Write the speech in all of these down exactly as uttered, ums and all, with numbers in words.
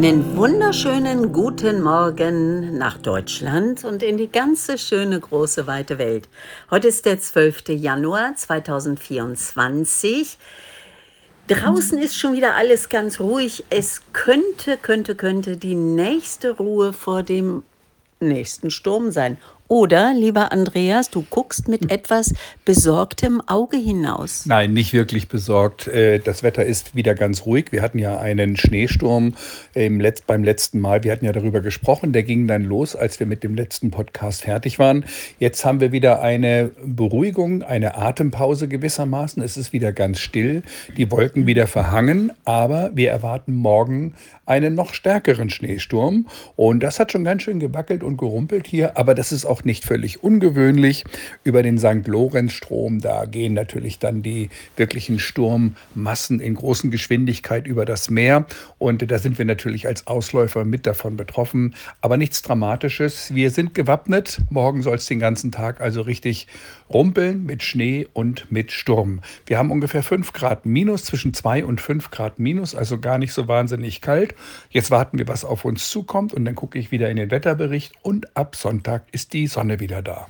Einen wunderschönen guten Morgen nach Deutschland und in die ganze schöne große weite Welt. Heute ist der zwölfte Januar zweitausendvierundzwanzig. Draußen ist schon wieder alles ganz ruhig. Es könnte, könnte, könnte die nächste Ruhe vor dem nächsten Sturm sein. Oder, lieber Andreas, du guckst mit etwas besorgtem Auge hinaus. Nein, nicht wirklich besorgt. Äh, Das Wetter ist wieder ganz ruhig. Wir hatten ja einen Schneesturm im Letz- beim letzten Mal. Wir hatten ja darüber gesprochen. Der ging dann los, als wir mit dem letzten Podcast fertig waren. Jetzt haben wir wieder eine Beruhigung, eine Atempause gewissermaßen. Es ist wieder ganz still. Die Wolken wieder verhangen. Aber wir erwarten morgen einen noch stärkeren Schneesturm. Und das hat schon ganz schön gewackelt und gerumpelt hier. Aber das ist auch nicht völlig ungewöhnlich. Über den Sankt Lorenz-Strom, da gehen natürlich dann die wirklichen Sturmmassen in großen Geschwindigkeit über das Meer. Und da sind wir natürlich als Ausläufer mit davon betroffen. Aber nichts Dramatisches. Wir sind gewappnet. Morgen soll es den ganzen Tag also richtig rumpeln mit Schnee und mit Sturm. Wir haben ungefähr fünf Grad minus, zwischen zwei und fünf Grad minus, also gar nicht so wahnsinnig kalt. Jetzt warten wir, was auf uns zukommt, und dann gucke ich wieder in den Wetterbericht, und ab Sonntag ist die Sonne wieder da.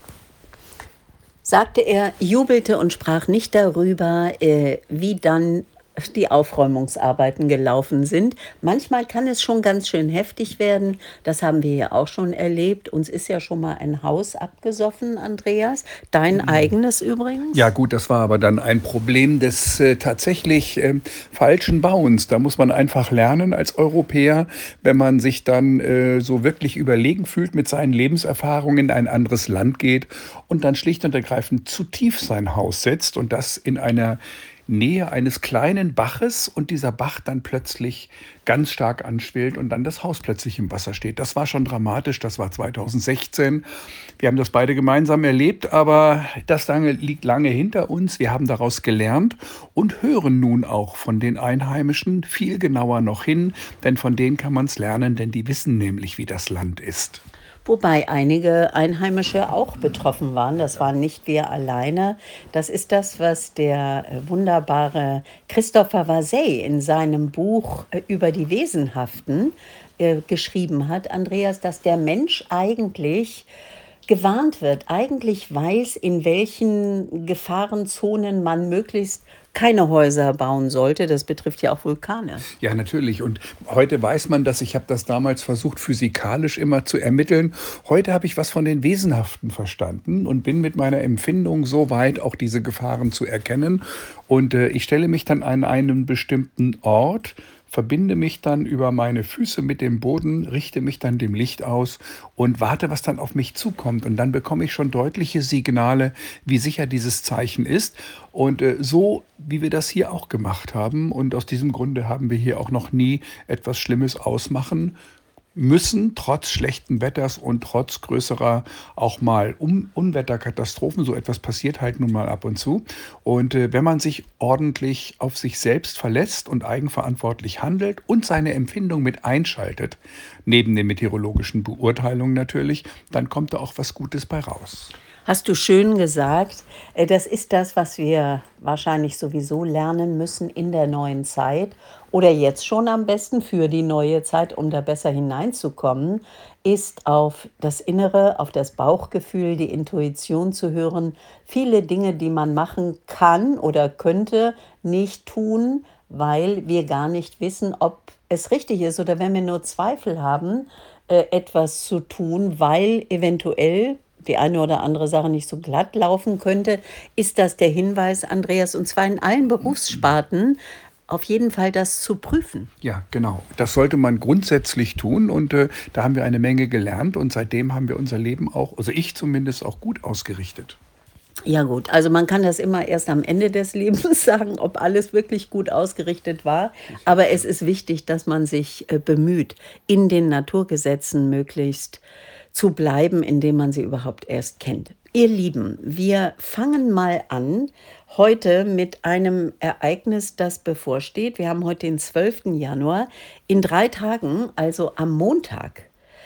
Sagte er, jubelte und sprach nicht darüber, äh, wie dann die Aufräumungsarbeiten gelaufen sind. Manchmal kann es schon ganz schön heftig werden. Das haben wir ja auch schon erlebt. Uns ist ja schon mal ein Haus abgesoffen, Andreas. Dein eigenes übrigens? Ja gut, das war aber dann ein Problem des äh, tatsächlich ähm, falschen Bauens. Da muss man einfach lernen als Europäer, wenn man sich dann äh, so wirklich überlegen fühlt mit seinen Lebenserfahrungen, in ein anderes Land geht und dann schlicht und ergreifend zu tief sein Haus setzt, und das in einer Nähe eines kleinen Baches, und dieser Bach dann plötzlich ganz stark anschwillt und dann das Haus plötzlich im Wasser steht. Das war schon dramatisch, das war zweitausendsechzehn. Wir haben das beide gemeinsam erlebt, aber das lange, liegt lange hinter uns. Wir haben daraus gelernt und hören nun auch von den Einheimischen viel genauer noch hin, denn von denen kann man es lernen, denn die wissen nämlich, wie das Land ist. Wobei einige Einheimische auch betroffen waren. Das waren nicht wir alleine. Das ist das, was der äh, wunderbare Christopher Vasey in seinem Buch äh, über die Wesenhaften äh, geschrieben hat, Andreas, dass der Mensch eigentlich gewarnt wird, eigentlich weiß, in welchen Gefahrenzonen man möglichst keine Häuser bauen sollte. Das betrifft ja auch Vulkane. Ja, natürlich. Und heute weiß man das. Ich habe das damals versucht, physikalisch immer zu ermitteln. Heute habe ich was von den Wesenhaften verstanden und bin mit meiner Empfindung so weit, auch diese Gefahren zu erkennen. Und äh, ich stelle mich dann an einen bestimmten Ort, verbinde mich dann über meine Füße mit dem Boden, richte mich dann dem Licht aus und warte, was dann auf mich zukommt. Und dann bekomme ich schon deutliche Signale, wie sicher dieses Zeichen ist. Und äh, so, wie wir das hier auch gemacht haben. Und aus diesem Grunde haben wir hier auch noch nie etwas Schlimmes ausmachen müssen, trotz schlechten Wetters und trotz größerer auch mal Un Unwetterkatastrophen. So etwas passiert halt nun mal ab und zu. Und äh, wenn man sich ordentlich auf sich selbst verlässt und eigenverantwortlich handelt und seine Empfindung mit einschaltet, neben den meteorologischen Beurteilungen natürlich, dann kommt da auch was Gutes bei raus. Hast du schön gesagt. Äh, Das ist das, was wir wahrscheinlich sowieso lernen müssen in der neuen Zeit oder jetzt schon am besten für die neue Zeit, um da besser hineinzukommen, ist auf das Innere, auf das Bauchgefühl, die Intuition zu hören. Viele Dinge, die man machen kann oder könnte, nicht tun, weil wir gar nicht wissen, ob es richtig ist oder wenn wir nur Zweifel haben, äh, etwas zu tun, weil eventuell die eine oder andere Sache nicht so glatt laufen könnte, ist das der Hinweis, Andreas, und zwar in allen Berufssparten, auf jeden Fall das zu prüfen. Ja, genau. Das sollte man grundsätzlich tun, und äh, da haben wir eine Menge gelernt, und seitdem haben wir unser Leben auch, also ich zumindest, auch gut ausgerichtet. Ja gut, also man kann das immer erst am Ende des Lebens sagen, ob alles wirklich gut ausgerichtet war. Aber es ist wichtig, dass man sich äh, bemüht, in den Naturgesetzen möglichst zu bleiben, indem man sie überhaupt erst kennt. Ihr Lieben, wir fangen mal an heute mit einem Ereignis, das bevorsteht. Wir haben heute den zwölften Januar. In drei Tagen, also am Montag,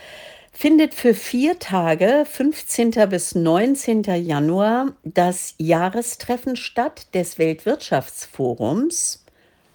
findet für vier Tage, fünfzehnten bis neunzehnten Januar, das Jahrestreffen statt des Weltwirtschaftsforums.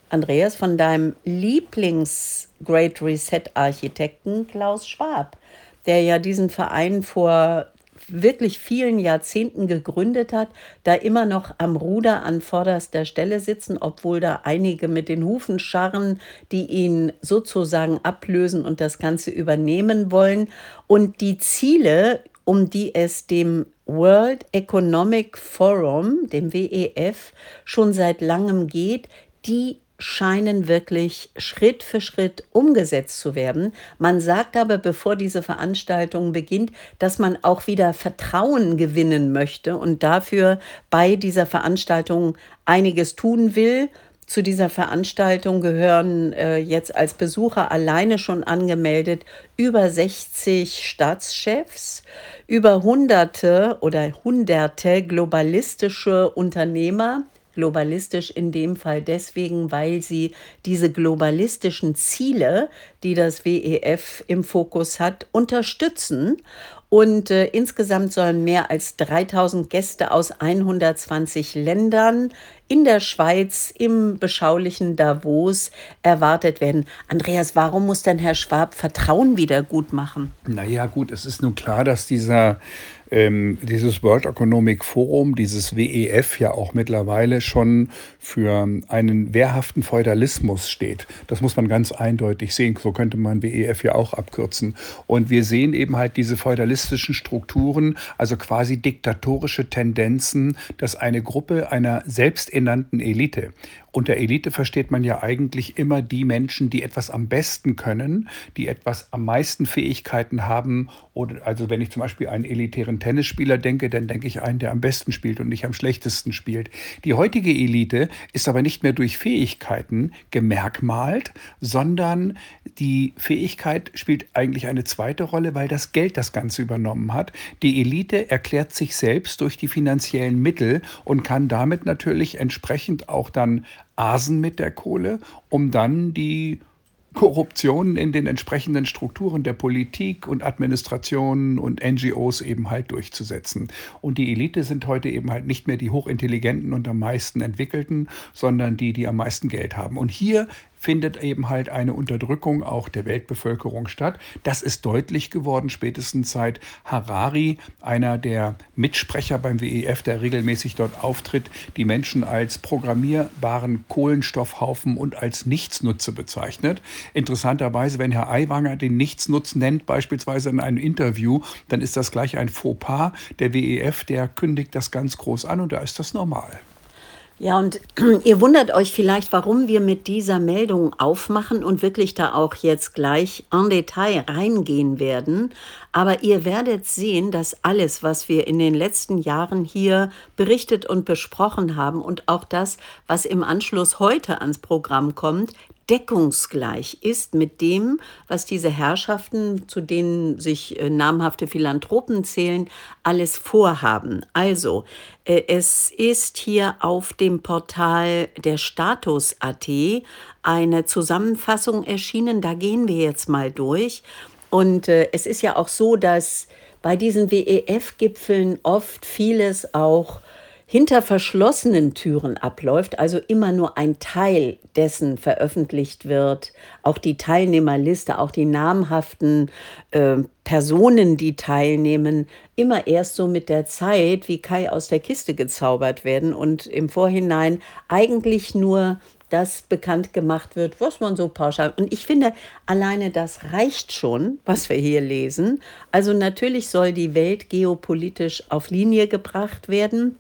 Andreas, von deinem Lieblings-Great Reset-Architekten Klaus Schwab, der ja diesen Verein vor wirklich vielen Jahrzehnten gegründet hat, da immer noch am Ruder an vorderster Stelle sitzen, obwohl da einige mit den Hufen scharren, die ihn sozusagen ablösen und das Ganze übernehmen wollen. Und die Ziele, um die es dem World Economic Forum, dem W E F, schon seit langem geht, die scheinen wirklich Schritt für Schritt umgesetzt zu werden. Man sagt aber, bevor diese Veranstaltung beginnt, dass man auch wieder Vertrauen gewinnen möchte und dafür bei dieser Veranstaltung einiges tun will. Zu dieser Veranstaltung gehören äh, jetzt als Besucher alleine schon angemeldet über sechzig Staatschefs, über Hunderte oder Hunderte globalistische Unternehmer. Globalistisch in dem Fall deswegen, weil sie diese globalistischen Ziele, die das W E F im Fokus hat, unterstützen. Und äh, insgesamt sollen mehr als dreitausend Gäste aus hundertzwanzig Ländern in der Schweiz im beschaulichen Davos erwartet werden. Andreas, warum muss denn Herr Schwab Vertrauen wieder gut machen? Naja, gut, es ist nun klar, dass dieser, ähm, dieses World Economic Forum, dieses W E F ja auch mittlerweile schon für einen wehrhaften Feudalismus steht. Das muss man ganz eindeutig sehen. So könnte man W E F ja auch abkürzen. Und wir sehen eben halt diese feudalistischen Strukturen, also quasi diktatorische Tendenzen, dass eine Gruppe einer selbsternannten Elite, unter Elite versteht man ja eigentlich immer die Menschen, die etwas am besten können, die etwas am meisten Fähigkeiten haben. Oder also wenn ich zum Beispiel einen elitären Tennisspieler denke, dann denke ich einen, der am besten spielt und nicht am schlechtesten spielt. Die heutige Elite ist aber nicht mehr durch Fähigkeiten gemerkmalt, sondern die Fähigkeit spielt eigentlich eine zweite Rolle, weil das Geld das Ganze übernommen hat. Die Elite erklärt sich selbst durch die finanziellen Mittel und kann damit natürlich entsprechend auch dann asen mit der Kohle, um dann die Korruption in den entsprechenden Strukturen der Politik und Administrationen und N G Os eben halt durchzusetzen. Und die Elite sind heute eben halt nicht mehr die hochintelligenten und am meisten entwickelten, sondern die, die am meisten Geld haben. Und hier findet eben halt eine Unterdrückung auch der Weltbevölkerung statt. Das ist deutlich geworden, spätestens seit Harari, einer der Mitsprecher beim W E F, der regelmäßig dort auftritt, die Menschen als programmierbaren Kohlenstoffhaufen und als Nichtsnutze bezeichnet. Interessanterweise, wenn Herr Aiwanger den Nichtsnutz nennt, beispielsweise in einem Interview, dann ist das gleich ein Fauxpas. Der W E F, der kündigt das ganz groß an und da ist das normal. Ja, und ihr wundert euch vielleicht, warum wir mit dieser Meldung aufmachen und wirklich da auch jetzt gleich en Detail reingehen werden. Aber ihr werdet sehen, dass alles, was wir in den letzten Jahren hier berichtet und besprochen haben und auch das, was im Anschluss heute ans Programm kommt, deckungsgleich ist mit dem, was diese Herrschaften, zu denen sich äh, namhafte Philanthropen zählen, alles vorhaben. Also, äh, es ist hier auf dem Portal der Status Punkt a t eine Zusammenfassung erschienen. Da gehen wir jetzt mal durch. Und äh, es ist ja auch so, dass bei diesen W E F-Gipfeln oft vieles auch hinter verschlossenen Türen abläuft, also immer nur ein Teil dessen veröffentlicht wird. Auch die Teilnehmerliste, auch die namhaften äh, Personen, die teilnehmen, immer erst so mit der Zeit wie Kai aus der Kiste gezaubert werden und im Vorhinein eigentlich nur das bekannt gemacht wird, was man so pauschal. Und ich finde, alleine das reicht schon, was wir hier lesen. Also natürlich soll die Welt geopolitisch auf Linie gebracht werden.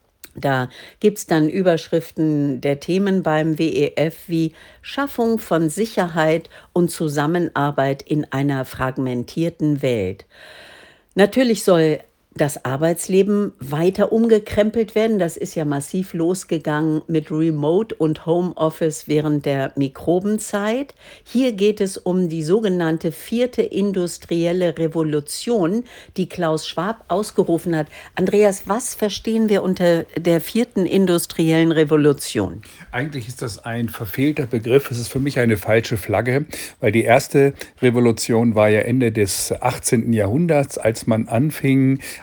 Da gibt es dann Überschriften der Themen beim W E F wie Schaffung von Sicherheit und Zusammenarbeit in einer fragmentierten Welt. Natürlich soll das Arbeitsleben weiter umgekrempelt werden. Das ist ja massiv losgegangen mit Remote und Homeoffice während der Mikrobenzeit. Hier geht es um die sogenannte vierte industrielle Revolution, die Klaus Schwab ausgerufen hat. Andreas, was verstehen wir unter der vierten industriellen Revolution? Eigentlich ist das ein verfehlter Begriff. Es ist für mich eine falsche Flagge, weil die erste Revolution war ja Ende des achtzehnten Jahrhunderts, als man anfing,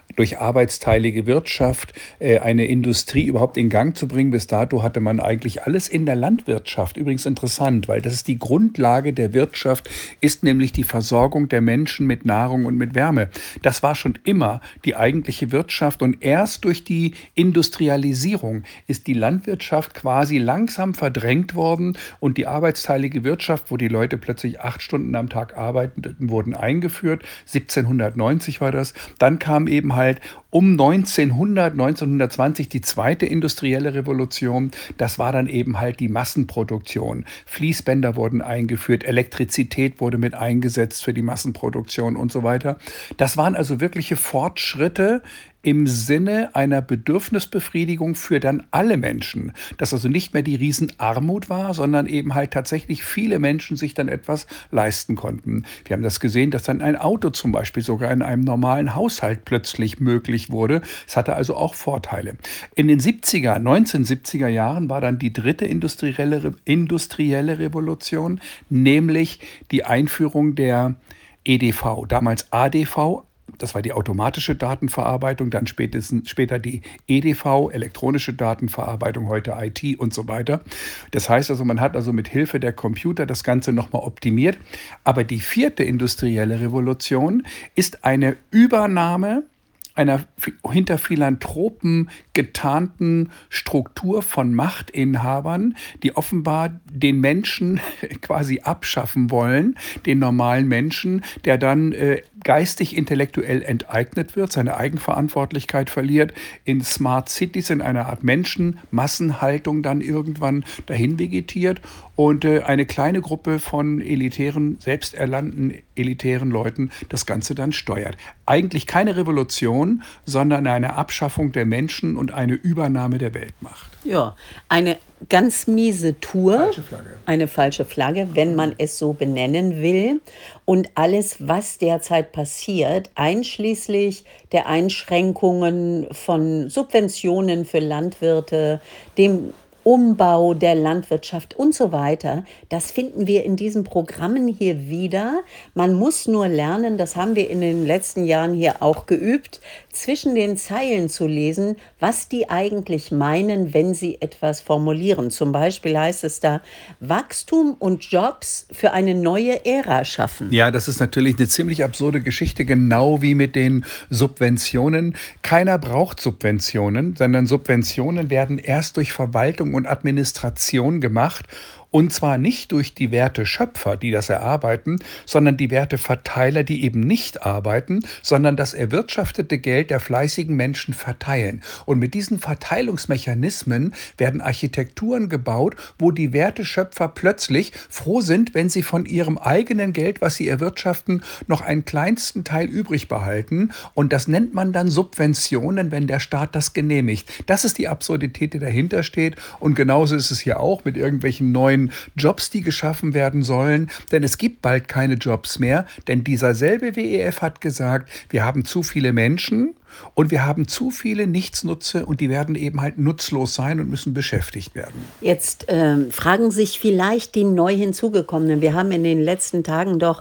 durch arbeitsteilige Wirtschaft äh, eine Industrie überhaupt in Gang zu bringen. Bis dato hatte man eigentlich alles in der Landwirtschaft. Übrigens interessant, weil das ist die Grundlage der Wirtschaft, ist nämlich die Versorgung der Menschen mit Nahrung und mit Wärme. Das war schon immer die eigentliche Wirtschaft und erst durch die Industrialisierung ist die Landwirtschaft quasi langsam verdrängt worden und die arbeitsteilige Wirtschaft, wo die Leute plötzlich acht Stunden am Tag arbeiteten, wurden eingeführt. siebzehnhundertneunzig war das. Dann kam eben halt um neunzehnhundert, neunzehnhundertzwanzig die zweite industrielle Revolution. Das war dann eben halt die Massenproduktion. Fließbänder wurden eingeführt, Elektrizität wurde mit eingesetzt für die Massenproduktion und so weiter. Das waren also wirkliche Fortschritte im Sinne einer Bedürfnisbefriedigung für dann alle Menschen. Dass also nicht mehr die Riesenarmut war, sondern eben halt tatsächlich viele Menschen sich dann etwas leisten konnten. Wir haben das gesehen, dass dann ein Auto zum Beispiel sogar in einem normalen Haushalt plötzlich möglich wurde. Es hatte also auch Vorteile. In den siebziger, neunzehnhundertsiebziger Jahren war dann die dritte industrielle, industrielle Revolution, nämlich die Einführung der E D V, damals A D V. Das war die automatische Datenverarbeitung, dann spätestens, später die E D V, elektronische Datenverarbeitung, heute I T und so weiter. Das heißt also, man hat also mit Hilfe der Computer das Ganze nochmal optimiert. Aber die vierte industrielle Revolution ist eine Übernahme einer hinter Philanthropen getarnten Struktur von Machtinhabern, die offenbar den Menschen quasi abschaffen wollen, den normalen Menschen, der dann äh, geistig, intellektuell enteignet wird, seine Eigenverantwortlichkeit verliert, in Smart Cities, in einer Art Menschenmassenhaltung dann irgendwann dahin vegetiert und äh, eine kleine Gruppe von elitären, selbsterlernten elitären Leuten das Ganze dann steuert. Eigentlich keine Revolution, sondern eine Abschaffung der Menschen und eine Übernahme der Weltmacht. Ja, eine ganz miese Tour, Falsche Flagge. eine falsche Flagge, wenn man es so benennen will. Und alles, was derzeit passiert, einschließlich der Einschränkungen von Subventionen für Landwirte, dem Umbau der Landwirtschaft und so weiter, das finden wir in diesen Programmen hier wieder. Man muss nur lernen, das haben wir in den letzten Jahren hier auch geübt, zwischen den Zeilen zu lesen, was die eigentlich meinen, wenn sie etwas formulieren. Zum Beispiel heißt es da, Wachstum und Jobs für eine neue Ära schaffen. Ja, das ist natürlich eine ziemlich absurde Geschichte, genau wie mit den Subventionen. Keiner braucht Subventionen, sondern Subventionen werden erst durch Verwaltung und Administration gemacht. Und zwar nicht durch die Werteschöpfer, die das erarbeiten, sondern die Werteverteiler, die eben nicht arbeiten, sondern das erwirtschaftete Geld der fleißigen Menschen verteilen. Und mit diesen Verteilungsmechanismen werden Architekturen gebaut, wo die Werteschöpfer plötzlich froh sind, wenn sie von ihrem eigenen Geld, was sie erwirtschaften, noch einen kleinsten Teil übrig behalten. Und das nennt man dann Subventionen, wenn der Staat das genehmigt. Das ist die Absurdität, die dahinter steht. Und genauso ist es hier auch mit irgendwelchen neuen Jobs, die geschaffen werden sollen, denn es gibt bald keine Jobs mehr, denn dieser selbe W E F hat gesagt, wir haben zu viele Menschen und wir haben zu viele Nichtsnutze und die werden eben halt nutzlos sein und müssen beschäftigt werden. Jetzt ähm, fragen sich vielleicht die neu hinzugekommenen. Wir haben in den letzten Tagen doch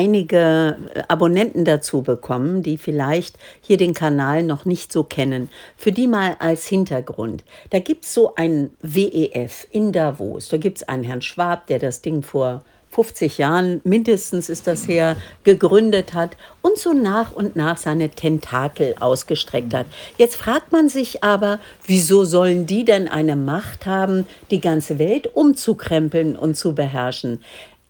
einige äh, Abonnenten dazu bekommen, die vielleicht hier den Kanal noch nicht so kennen. Für die mal als Hintergrund. Da gibt es so ein W E F in Davos. Da gibt es einen Herrn Schwab, der das Ding vor fünfzig Jahren mindestens ist das her, gegründet hat und so nach und nach seine Tentakel ausgestreckt hat. Jetzt fragt man sich aber, wieso sollen die denn eine Macht haben, die ganze Welt umzukrempeln und zu beherrschen?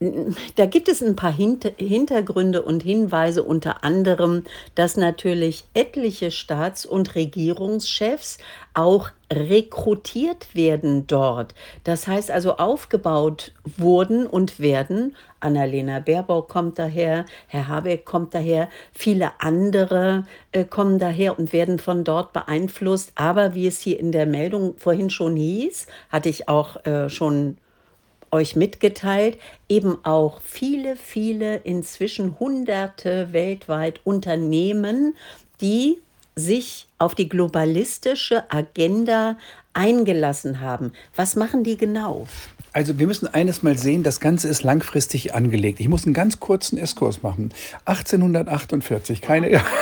Da gibt es ein paar Hint- Hintergründe und Hinweise, unter anderem, dass natürlich etliche Staats- und Regierungschefs auch rekrutiert werden dort. Das heißt also aufgebaut wurden und werden. Annalena Baerbock kommt daher, Herr Habeck kommt daher, viele andere äh, kommen daher und werden von dort beeinflusst. Aber wie es hier in der Meldung vorhin schon hieß, hatte ich auch äh, schon euch mitgeteilt, eben auch viele, viele, inzwischen Hunderte weltweit Unternehmen, die sich auf die globalistische Agenda eingelassen haben. Was machen die genau? Also wir müssen eines mal sehen, das Ganze ist langfristig angelegt. Ich muss einen ganz kurzen Exkurs machen. achtzehnhundertachtundvierzig, keine,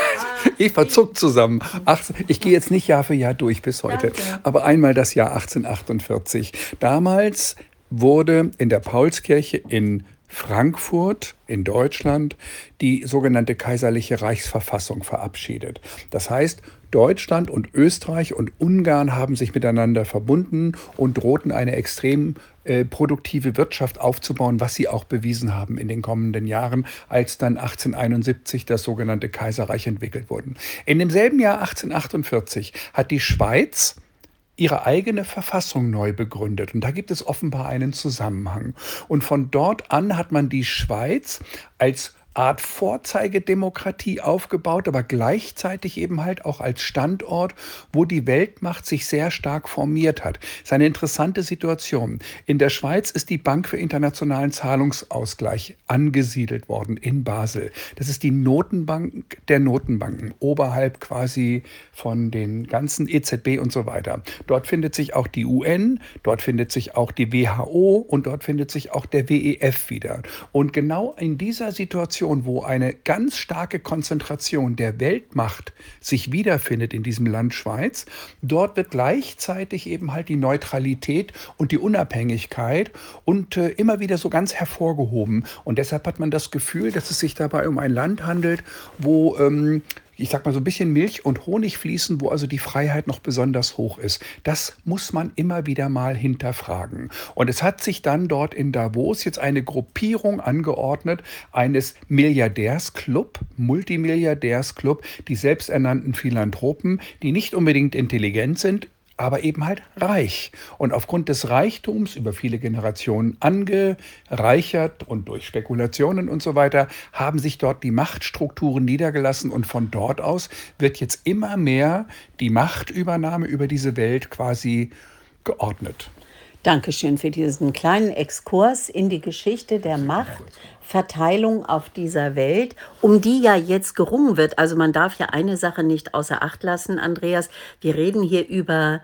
Eva zuckt zusammen. achtzehn, ich gehe jetzt nicht Jahr für Jahr durch bis heute, Danke. aber einmal das Jahr achtzehnhundertachtundvierzig. Damals wurde in der Paulskirche in Frankfurt in Deutschland die sogenannte Kaiserliche Reichsverfassung verabschiedet. Das heißt, Deutschland und Österreich und Ungarn haben sich miteinander verbunden und drohten eine extrem äh, produktive Wirtschaft aufzubauen, was sie auch bewiesen haben in den kommenden Jahren, als dann achtzehnhunderteinundsiebzig das sogenannte Kaiserreich entwickelt wurde. In demselben Jahr achtzehnhundertachtundvierzig hat die Schweiz ihre eigene Verfassung neu begründet. Und da gibt es offenbar einen Zusammenhang. Und von dort an hat man die Schweiz als Art Vorzeigedemokratie aufgebaut, aber gleichzeitig eben halt auch als Standort, wo die Weltmacht sich sehr stark formiert hat. Das ist eine interessante Situation. In der Schweiz ist die Bank für internationalen Zahlungsausgleich angesiedelt worden in Basel. Das ist die Notenbank der Notenbanken, oberhalb quasi von den ganzen E Z B und so weiter. Dort findet sich auch die U N, dort findet sich auch die W H O und dort findet sich auch der W E F wieder. Und genau in dieser Situation, wo eine ganz starke Konzentration der Weltmacht sich wiederfindet in diesem Land Schweiz, dort wird gleichzeitig eben halt die Neutralität und die Unabhängigkeit und äh, immer wieder so ganz hervorgehoben. Und deshalb hat man das Gefühl, dass es sich dabei um ein Land handelt, wo ähm, ich sag mal, so ein bisschen Milch und Honig fließen, wo also die Freiheit noch besonders hoch ist. Das muss man immer wieder mal hinterfragen. Und es hat sich dann dort in Davos jetzt eine Gruppierung angeordnet, eines Milliardärsclub, Multimilliardärsclub, die selbsternannten Philanthropen, die nicht unbedingt intelligent sind, aber eben halt reich. Und aufgrund des Reichtums über viele Generationen angereichert und durch Spekulationen und so weiter, haben sich dort die Machtstrukturen niedergelassen. Und von dort aus wird jetzt immer mehr die Machtübernahme über diese Welt quasi geordnet. Dankeschön für diesen kleinen Exkurs in die Geschichte der Machtverteilung auf dieser Welt, um die ja jetzt gerungen wird. Also man darf ja eine Sache nicht außer Acht lassen, Andreas. Wir reden hier über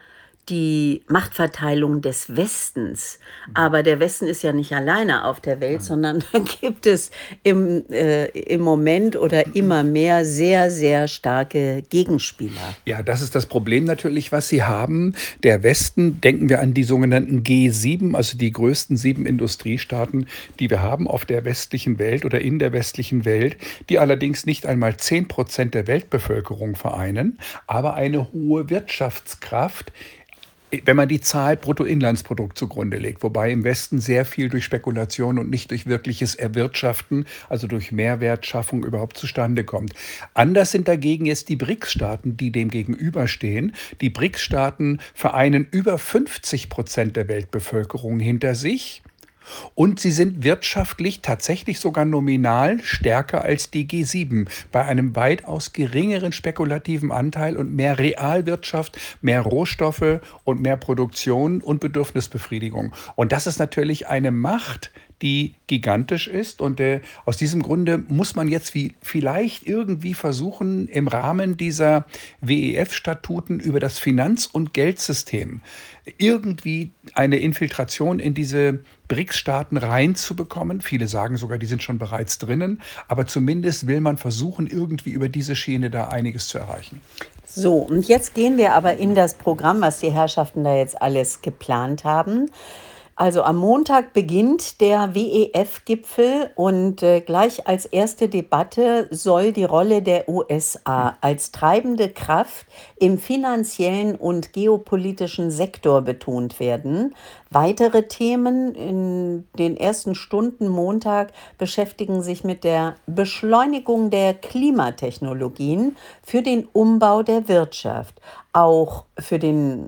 die Machtverteilung des Westens. Aber der Westen ist ja nicht alleine auf der Welt, sondern da gibt es im, äh, im Moment oder immer mehr sehr, sehr starke Gegenspieler. Ja, das ist das Problem natürlich, was Sie haben. Der Westen, denken wir an die sogenannten G sieben, also die größten sieben Industriestaaten, die wir haben auf der westlichen Welt oder in der westlichen Welt, die allerdings nicht einmal zehn Prozent der Weltbevölkerung vereinen, aber eine hohe Wirtschaftskraft, wenn man die Zahl Bruttoinlandsprodukt zugrunde legt, wobei im Westen sehr viel durch Spekulation und nicht durch wirkliches Erwirtschaften, also durch Mehrwertschaffung überhaupt zustande kommt. Anders sind dagegen jetzt die BRICS-Staaten, die dem gegenüberstehen. Die BRICS-Staaten vereinen über fünfzig Prozent der Weltbevölkerung hinter sich. Und sie sind wirtschaftlich tatsächlich sogar nominal stärker als die G sieben, bei einem weitaus geringeren spekulativen Anteil und mehr Realwirtschaft, mehr Rohstoffe und mehr Produktion und Bedürfnisbefriedigung. Und das ist natürlich eine Macht, die gigantisch ist. Und äh, aus diesem Grunde muss man jetzt wie vielleicht irgendwie versuchen, im Rahmen dieser W E F-Statuten über das Finanz- und Geldsystem irgendwie eine Infiltration in diese BRICS-Staaten reinzubekommen. Viele sagen sogar, die sind schon bereits drinnen. Aber zumindest will man versuchen, irgendwie über diese Schiene da einiges zu erreichen. So, und jetzt gehen wir aber in das Programm, was die Herrschaften da jetzt alles geplant haben. Also am Montag beginnt der W E F-Gipfel und äh, gleich als erste Debatte soll die Rolle der U S A als treibende Kraft im finanziellen und geopolitischen Sektor betont werden. Weitere Themen in den ersten Stunden Montag beschäftigen sich mit der Beschleunigung der Klimatechnologien für den Umbau der Wirtschaft, auch für den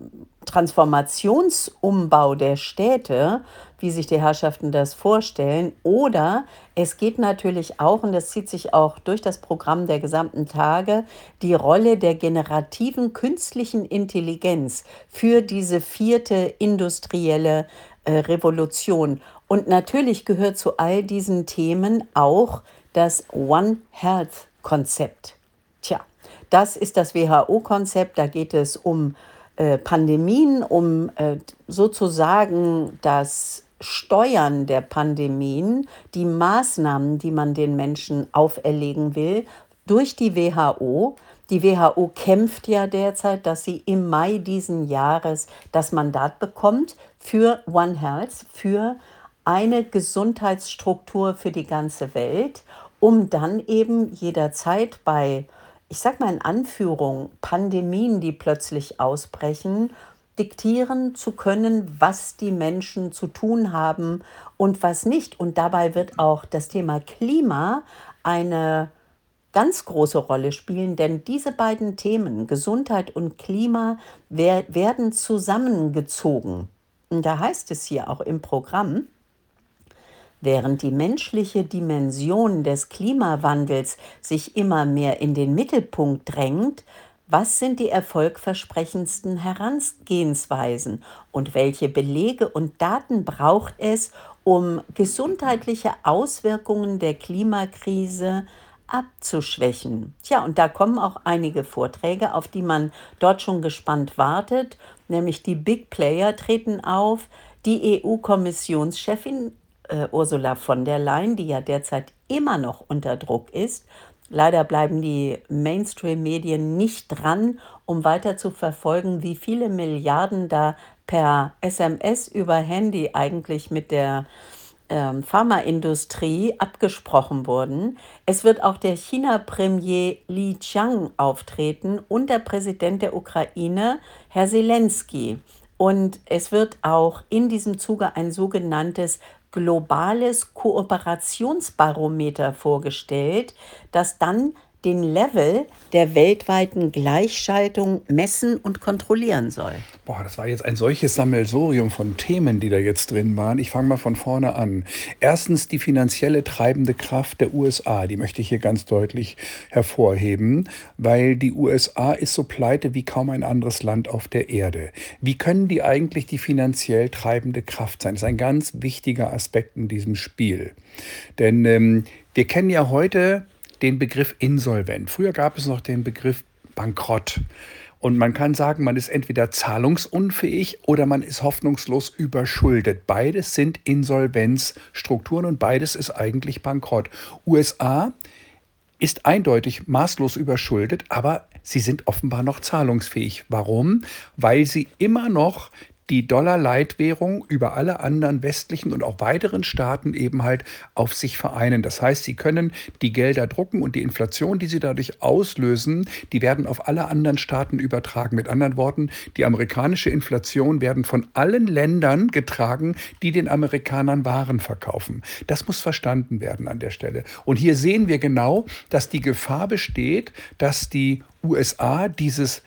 Transformationsumbau der Städte, wie sich die Herrschaften das vorstellen. Oder es geht natürlich auch, und das zieht sich auch durch das Programm der gesamten Tage, die Rolle der generativen künstlichen Intelligenz für diese vierte industrielle äh, Revolution. Und natürlich gehört zu all diesen Themen auch das One Health-Konzept. Tja, das ist das W H O-Konzept, da geht es um äh, Pandemien, um äh, sozusagen das Steuern der Pandemien, die Maßnahmen, die man den Menschen auferlegen will, durch die W H O. Die W H O kämpft ja derzeit, dass sie im Mai diesen Jahres das Mandat bekommt für One Health, für eine Gesundheitsstruktur für die ganze Welt, um dann eben jederzeit bei, ich sag mal in Anführung, Pandemien, die plötzlich ausbrechen, diktieren zu können, was die Menschen zu tun haben und was nicht. Und dabei wird auch das Thema Klima eine ganz große Rolle spielen, denn diese beiden Themen, Gesundheit und Klima, wer werden zusammengezogen. Und da heißt es hier auch im Programm: Während die menschliche Dimension des Klimawandels sich immer mehr in den Mittelpunkt drängt, was sind die erfolgversprechendsten Herangehensweisen und welche Belege und Daten braucht es, um gesundheitliche Auswirkungen der Klimakrise abzuschwächen? Tja, und da kommen auch einige Vorträge, auf die man dort schon gespannt wartet, nämlich die Big Player treten auf, die E U-Kommissionschefin äh, Ursula von der Leyen, die ja derzeit immer noch unter Druck ist. Leider bleiben die Mainstream-Medien nicht dran, um weiter zu verfolgen, wie viele Milliarden da per S M S über Handy eigentlich mit der ähm, Pharmaindustrie abgesprochen wurden. Es wird auch der China-Premier Li Qiang auftreten und der Präsident der Ukraine, Herr Zelensky. Und es wird auch in diesem Zuge ein sogenanntes globales Kooperationsbarometer vorgestellt, das dann den Level der weltweiten Gleichschaltung messen und kontrollieren soll. Boah, das war jetzt ein solches Sammelsurium von Themen, die da jetzt drin waren. Ich fange mal von vorne an. Erstens die finanzielle treibende Kraft der U S A. Die möchte ich hier ganz deutlich hervorheben, weil die U S A ist so pleite wie kaum ein anderes Land auf der Erde. Wie können die eigentlich die finanziell treibende Kraft sein? Das ist ein ganz wichtiger Aspekt in diesem Spiel. Denn ähm, wir kennen ja heute den Begriff insolvent. Früher gab es noch den Begriff Bankrott. Und man kann sagen, man ist entweder zahlungsunfähig oder man ist hoffnungslos überschuldet. Beides sind Insolvenzstrukturen und beides ist eigentlich Bankrott. U S A ist eindeutig maßlos überschuldet, aber sie sind offenbar noch zahlungsfähig. Warum? Weil sie immer noch die Dollar-Leitwährung über alle anderen westlichen und auch weiteren Staaten eben halt auf sich vereinen. Das heißt, sie können die Gelder drucken und die Inflation, die sie dadurch auslösen, die werden auf alle anderen Staaten übertragen. Mit anderen Worten, die amerikanische Inflation werden von allen Ländern getragen, die den Amerikanern Waren verkaufen. Das muss verstanden werden an der Stelle. Und hier sehen wir genau, dass die Gefahr besteht, dass die U S A dieses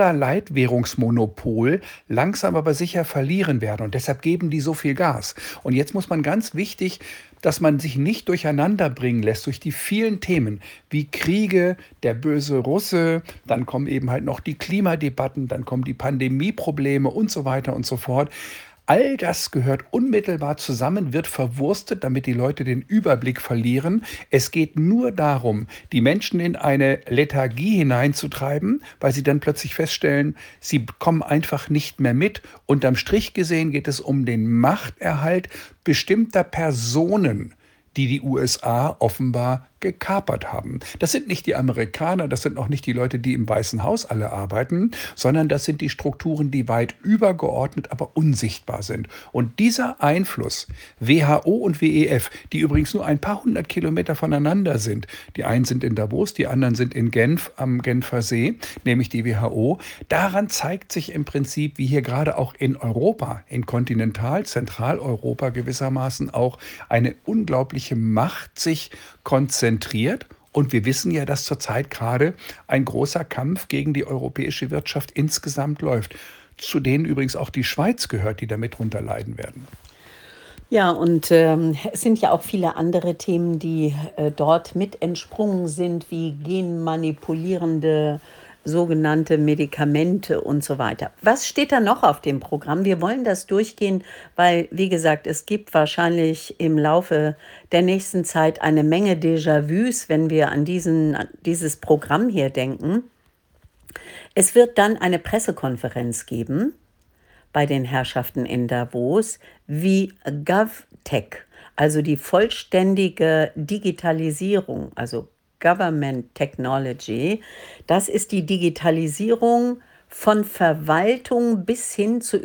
Dollar-Leitwährungsmonopol langsam aber sicher verlieren werden. Und deshalb geben die so viel Gas. Und jetzt muss man ganz wichtig, dass man sich nicht durcheinander bringen lässt durch die vielen Themen wie Kriege, der böse Russe, dann kommen eben halt noch die Klimadebatten, dann kommen die Pandemieprobleme und so weiter und so fort. All das gehört unmittelbar zusammen, wird verwurstet, damit die Leute den Überblick verlieren. Es geht nur darum, die Menschen in eine Lethargie hineinzutreiben, weil sie dann plötzlich feststellen, sie kommen einfach nicht mehr mit. Unterm Strich gesehen geht es um den Machterhalt bestimmter Personen, die die U S A offenbar gekapert haben. Das sind nicht die Amerikaner, das sind auch nicht die Leute, die im Weißen Haus alle arbeiten, sondern das sind die Strukturen, die weit übergeordnet, aber unsichtbar sind. Und dieser Einfluss, W H O und W E F, die übrigens nur ein paar hundert Kilometer voneinander sind, die einen sind in Davos, die anderen sind in Genf am Genfer See, nämlich die W H O, daran zeigt sich im Prinzip, wie hier gerade auch in Europa, in Kontinental-, Zentraleuropa gewissermaßen auch eine unglaubliche Macht sich konzentriert. Und wir wissen ja, dass zurzeit gerade ein großer Kampf gegen die europäische Wirtschaft insgesamt läuft, zu denen übrigens auch die Schweiz gehört, die damit drunter leiden werden. Ja, und ähm, es sind ja auch viele andere Themen, die äh, dort mit entsprungen sind, wie genmanipulierende sogenannte Medikamente und so weiter. Was steht da noch auf dem Programm? Wir wollen das durchgehen, weil, wie gesagt, es gibt wahrscheinlich im Laufe der nächsten Zeit eine Menge Déjà-vus, wenn wir an diesen, an dieses Programm hier denken. Es wird dann eine Pressekonferenz geben bei den Herrschaften in Davos, wie GovTech, also die vollständige Digitalisierung, also Government Technology. Das ist die Digitalisierung von Verwaltung bis hin zu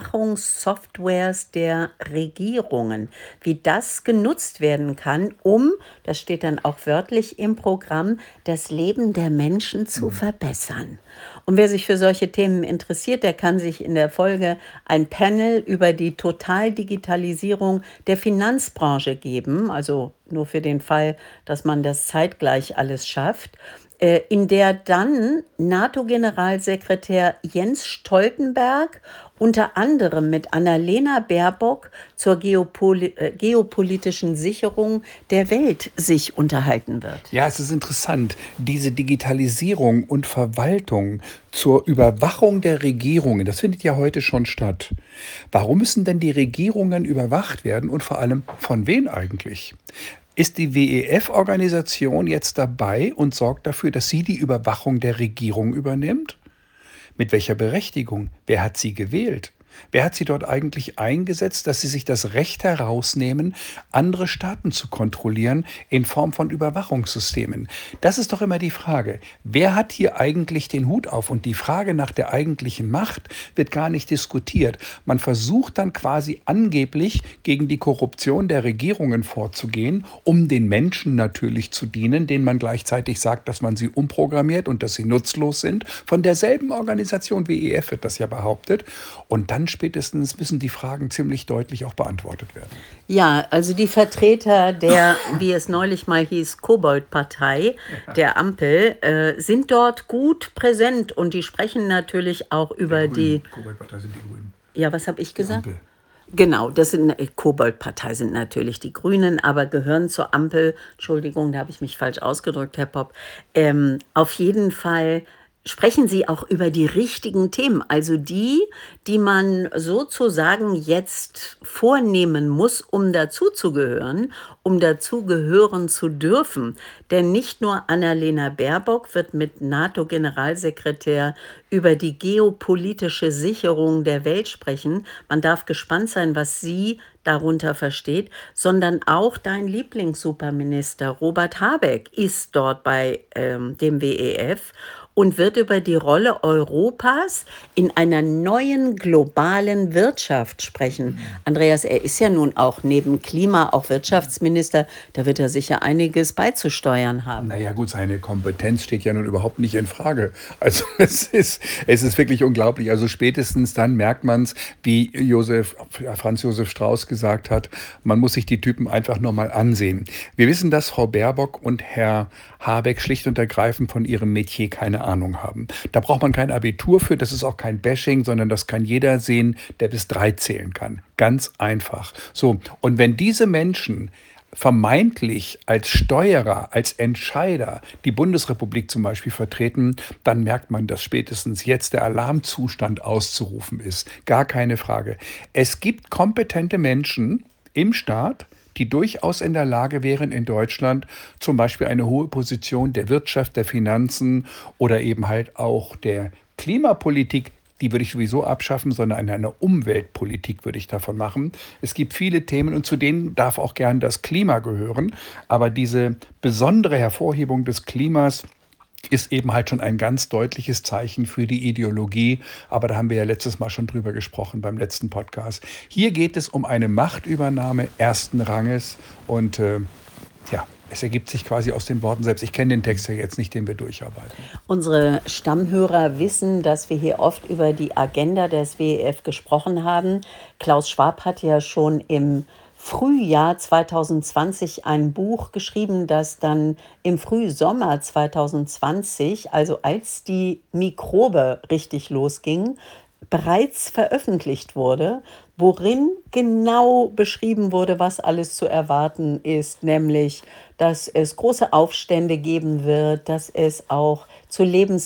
Überwachungssoftwares der Regierungen. Wie das genutzt werden kann, um, das steht dann auch wörtlich im Programm, das Leben der Menschen zu verbessern. Und wer sich für solche Themen interessiert, der kann sich in der Folge ein Panel über die Totaldigitalisierung der Finanzbranche geben, also nur für den Fall, dass man das zeitgleich alles schafft, äh, in der dann NATO-Generalsekretär Jens Stoltenberg unter anderem mit Annalena Baerbock zur geopoli äh, geopolitischen Sicherung der Welt sich unterhalten wird. Ja, es ist interessant, diese Digitalisierung und Verwaltung zur Überwachung der Regierungen, das findet ja heute schon statt. Warum müssen denn die Regierungen überwacht werden und vor allem von wem eigentlich? Ist die W E F-Organisation jetzt dabei und sorgt dafür, dass sie die Überwachung der Regierung übernimmt? Mit welcher Berechtigung? Wer hat sie gewählt? Wer hat sie dort eigentlich eingesetzt, dass sie sich das Recht herausnehmen, andere Staaten zu kontrollieren in Form von Überwachungssystemen? Das ist doch immer die Frage. Wer hat hier eigentlich den Hut auf? Und die Frage nach der eigentlichen Macht wird gar nicht diskutiert. Man versucht dann quasi angeblich gegen die Korruption der Regierungen vorzugehen, um den Menschen natürlich zu dienen, denen man gleichzeitig sagt, dass man sie umprogrammiert und dass sie nutzlos sind. Von derselben Organisation W E F wird das ja behauptet. Und dann spätestens müssen die Fragen ziemlich deutlich auch beantwortet werden. Ja, also die Vertreter der, wie es neulich mal hieß, Kobold-Partei, der Ampel, äh, sind dort gut präsent und die sprechen natürlich auch über die... Kobold-Partei sind die Grünen. Ja, was habe ich gesagt? Die Ampel. Genau, das sind äh, Kobold-Partei sind natürlich die Grünen, aber gehören zur Ampel. Entschuldigung, da habe ich mich falsch ausgedrückt, Herr Popp. Ähm, auf jeden Fall sprechen Sie auch über die richtigen Themen, also die, die man sozusagen jetzt vornehmen muss, um dazuzugehören, um dazugehören zu dürfen. Denn nicht nur Annalena Baerbock wird mit NATO-Generalsekretär über die geopolitische Sicherung der Welt sprechen. Man darf gespannt sein, was sie darunter versteht, sondern auch dein Lieblingssuperminister Robert Habeck ist dort bei ähm, dem W E F und wird über die Rolle Europas in einer neuen globalen Wirtschaft sprechen. Andreas, er ist ja nun auch neben Klima auch Wirtschaftsminister, da wird er sicher einiges beizusteuern haben. Naja gut, seine Kompetenz steht ja nun überhaupt nicht in Frage. Also es ist, es ist wirklich unglaublich. Also spätestens dann merkt man es, wie Josef, Franz Josef Strauß gesagt hat, man muss sich die Typen einfach nur mal ansehen. Wir wissen, dass Frau Baerbock und Herr Habeck schlicht und ergreifend von ihrem Metier keine Ahnung haben. Da braucht man kein Abitur für, das ist auch kein Bashing, sondern das kann jeder sehen, der bis drei zählen kann. Ganz einfach. So, und wenn diese Menschen vermeintlich als Steuerer, als Entscheider die Bundesrepublik zum Beispiel vertreten, dann merkt man, dass spätestens jetzt der Alarmzustand auszurufen ist. Gar keine Frage. Es gibt kompetente Menschen im Staat, die durchaus in der Lage wären, in Deutschland zum Beispiel eine hohe Position der Wirtschaft, der Finanzen oder eben halt auch der Klimapolitik, die würde ich sowieso abschaffen, sondern eine Umweltpolitik würde ich davon machen. Es gibt viele Themen und zu denen darf auch gern das Klima gehören. Aber diese besondere Hervorhebung des Klimas ist eben halt schon ein ganz deutliches Zeichen für die Ideologie. Aber da haben wir ja letztes Mal schon drüber gesprochen beim letzten Podcast. Hier geht es um eine Machtübernahme ersten Ranges und äh, ja, es ergibt sich quasi aus den Worten selbst. Ich kenne den Text ja jetzt nicht, den wir durcharbeiten. Unsere Stammhörer wissen, dass wir hier oft über die Agenda des W E F gesprochen haben. Klaus Schwab hat ja schon im Frühjahr zwanzig zwanzig ein Buch geschrieben, das dann im Frühsommer zwanzig zwanzig, also als die Mikrobe richtig losging, bereits veröffentlicht wurde, worin genau beschrieben wurde, was alles zu erwarten ist, nämlich, dass es große Aufstände geben wird, dass es auch zu